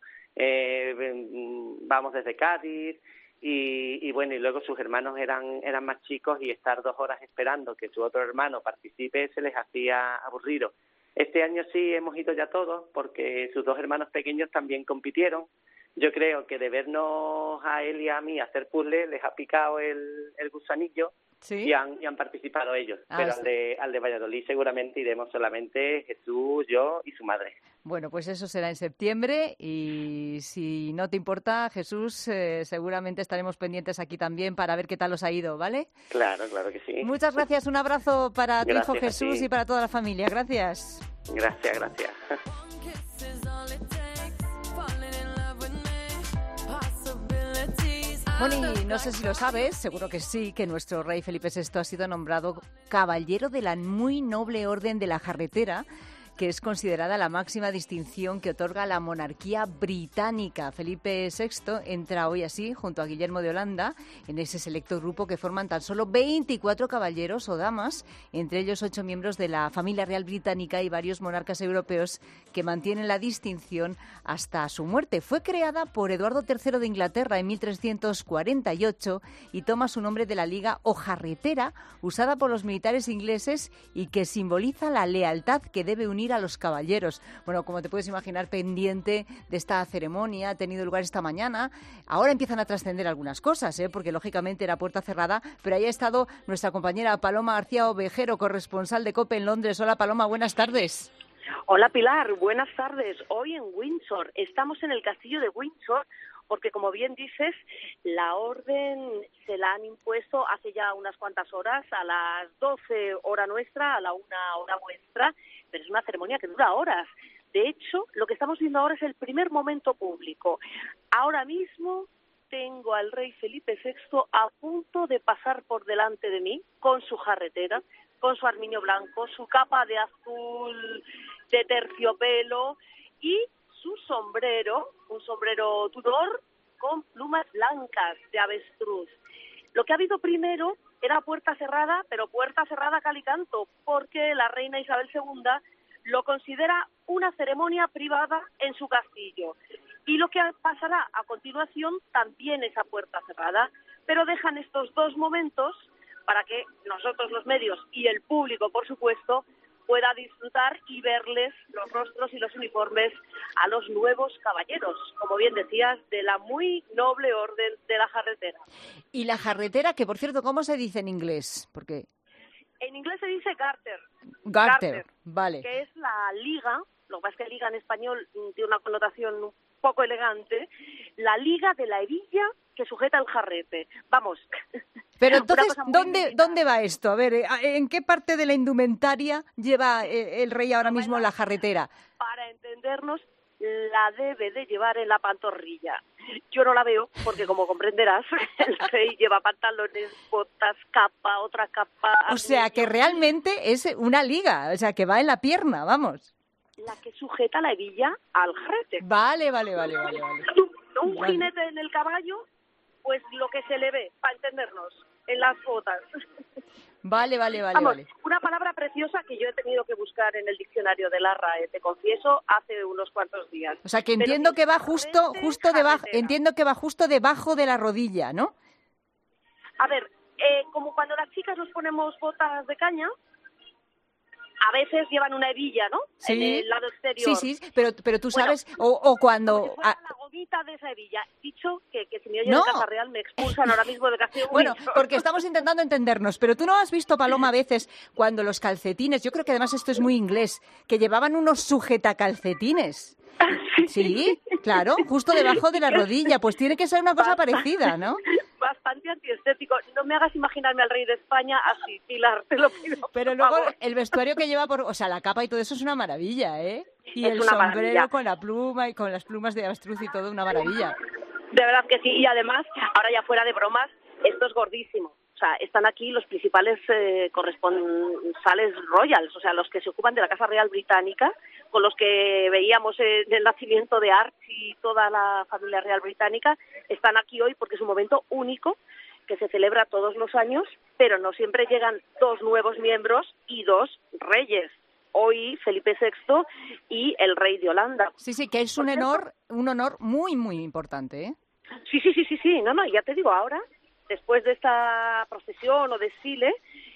vamos desde Cádiz y bueno, y luego sus hermanos eran más chicos y estar 2 horas esperando que su otro hermano participe se les hacía aburrido. Este año sí hemos ido ya todos, porque sus 2 hermanos pequeños también compitieron. Yo creo que de vernos a él y a mí hacer puzzles les ha picado el gusanillo. ¿Sí? y han participado ellos. Pero al de Valladolid seguramente iremos solamente Jesús, yo y su madre. Bueno, pues eso será en septiembre y si no te importa, Jesús, seguramente estaremos pendientes aquí también para ver qué tal os ha ido, ¿vale? Claro que sí. Muchas gracias, un abrazo para tu hijo Jesús y para toda la familia. Gracias. Gracias. Bueno, y no sé si lo sabes, seguro que sí, que nuestro rey Felipe VI ha sido nombrado caballero de la muy noble Orden de la Jarretera, que es considerada la máxima distinción que otorga la monarquía británica. Felipe VI entra hoy así, junto a Guillermo de Holanda, en ese selecto grupo que forman tan solo 24 caballeros o damas, entre ellos 8 miembros de la familia real británica y varios monarcas europeos que mantienen la distinción hasta su muerte. Fue creada por Eduardo III de Inglaterra en 1348 y toma su nombre de la liga o jarretera, usada por los militares ingleses y que simboliza la lealtad que debe unir a los caballeros. Bueno, como te puedes imaginar, pendiente de esta ceremonia, ha tenido lugar esta mañana. Ahora empiezan a trascender algunas cosas, porque lógicamente era puerta cerrada, pero ahí ha estado nuestra compañera Paloma García Ovejero, corresponsal de COPE en Londres. Hola Paloma, buenas tardes. Hola Pilar, buenas tardes. Hoy en Windsor, estamos en el castillo de Windsor, porque como bien dices, la orden se la han impuesto hace ya unas cuantas horas, a las 12 hora nuestra, a la 1 hora vuestra, pero es una ceremonia que dura horas. De hecho, lo que estamos viendo ahora es el primer momento público. Ahora mismo tengo al rey Felipe VI a punto de pasar por delante de mí con su jarretera, con su armiño blanco, su capa de azul de terciopelo y su sombrero, un sombrero Tudor con plumas blancas de avestruz. Lo que ha habido primero era puerta cerrada, pero puerta cerrada cal y canto, porque la reina Isabel II lo considera una ceremonia privada en su castillo. Y lo que pasará a continuación también es a puerta cerrada, pero dejan estos 2 momentos para que nosotros los medios y el público, por supuesto, pueda disfrutar y verles los rostros y los uniformes a los nuevos caballeros, como bien decías, de la muy noble orden de la jarretera. Y la jarretera, que por cierto, ¿cómo se dice en inglés? Porque en inglés se dice garter. Garter, vale. Que es la liga, lo que pasa es que liga en español tiene una connotación un poco elegante, la liga de la hebilla que sujeta el jarrete. Vamos. Pero entonces, ¿dónde va esto? A ver, ¿en qué parte de la indumentaria lleva el rey ahora mismo la jarretera? Para entendernos, la debe de llevar en la pantorrilla. Yo no la veo porque, como comprenderás, el rey lleva pantalones, botas, capa, otra capa. O sea, que realmente es una liga, o sea, que va en la pierna, vamos. La que sujeta la hebilla al jarrete. Vale. Un jinete en el caballo, pues lo que se le ve, para entendernos, en las botas. Vale. Vamos, una palabra preciosa que yo he tenido que buscar en el diccionario de la RAE, te confieso, hace unos cuantos días. O sea, que entiendo que va justo debajo, debajo de la rodilla, ¿no? A ver, como cuando las chicas nos ponemos botas de caña, a veces llevan una hebilla, ¿no? Sí. En el lado exterior. Sí, pero tú sabes, o cuando... Como si fuera la gomita de esa hebilla. Dicho que si me oyen en Casa Real me expulsan ahora mismo de Castillo. Bueno, porque estamos intentando entendernos, pero tú no has visto, Paloma, a veces cuando los calcetines, yo creo que además esto es muy inglés, que llevaban unos sujetacalcetines. Sí, claro, justo debajo de la rodilla, pues tiene que ser una cosa parecida, ¿no? Bastante antiestético. No me hagas imaginarme al rey de España así, Pilar, te lo pido. Pero luego el vestuario que lleva, o sea, la capa y todo eso es una maravilla, ¿eh? Y es el sombrero con la pluma y con las plumas de avestruz y todo, una maravilla. De verdad que sí, y además, ahora ya fuera de bromas, esto es gordísimo. O sea, están aquí los principales corresponsales royals, o sea, los que se ocupan de la Casa Real Británica, con los que veíamos el nacimiento de Archie y toda la familia real británica, están aquí hoy porque es un momento único que se celebra todos los años, pero no siempre llegan 2 nuevos miembros y 2 reyes. Hoy Felipe VI y el rey de Holanda. Sí, que es un honor muy, muy importante, ¿eh? Sí, no, ya te digo, ahora, después de esta procesión o desfile,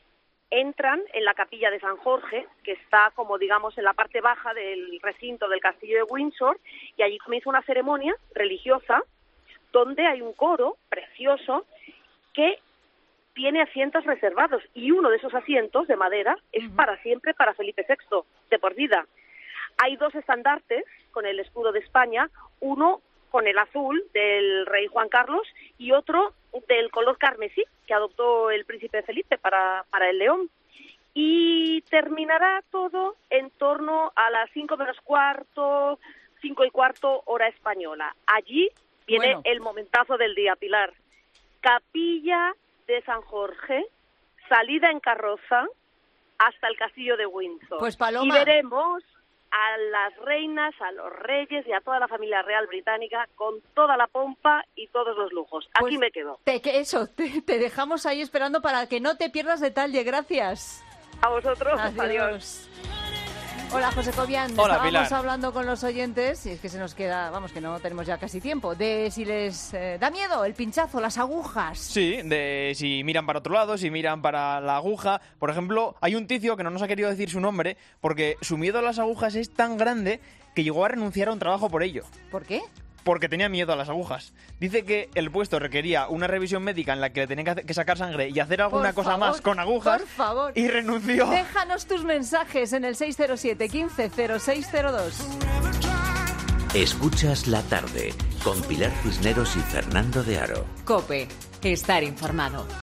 entran en la capilla de San Jorge, que está como digamos en la parte baja del recinto del castillo de Windsor, y allí comienza una ceremonia religiosa donde hay un coro precioso que tiene asientos reservados, y uno de esos asientos de madera es para siempre para Felipe VI, de por vida. Hay 2 estandartes con el escudo de España, uno con el azul del rey Juan Carlos y otro del color carmesí que adoptó el príncipe Felipe para el león. Y terminará todo en torno a las 5 menos cuarto, 5 y cuarto hora española. Allí viene el momentazo del día, Pilar. Capilla de San Jorge, salida en carroza hasta el castillo de Windsor. Pues Paloma. Y veremos a las reinas, a los reyes y a toda la familia real británica con toda la pompa y todos los lujos. Pues aquí me quedo. Te dejamos ahí esperando para que no te pierdas detalle. Gracias. A vosotros. Adiós. Hola, José Cobian. Hola, Estábamos Pilar. hablando con los oyentes y es que se nos queda, vamos, que no tenemos ya casi tiempo, de si les da miedo el pinchazo, las agujas. Sí, de si miran para otro lado, si miran para la aguja. Por ejemplo, hay un ticio que no nos ha querido decir su nombre porque su miedo a las agujas es tan grande que llegó a renunciar a un trabajo por ello. ¿Por qué? Porque tenía miedo a las agujas. Dice que el puesto requería una revisión médica en la que le tenían que sacar sangre y hacer alguna cosa más con agujas. Por favor. Y renunció. Déjanos tus mensajes en el 607 15 0602. Escuchas la tarde con Pilar Cisneros y Fernando de Aro. COPE. Estar informado.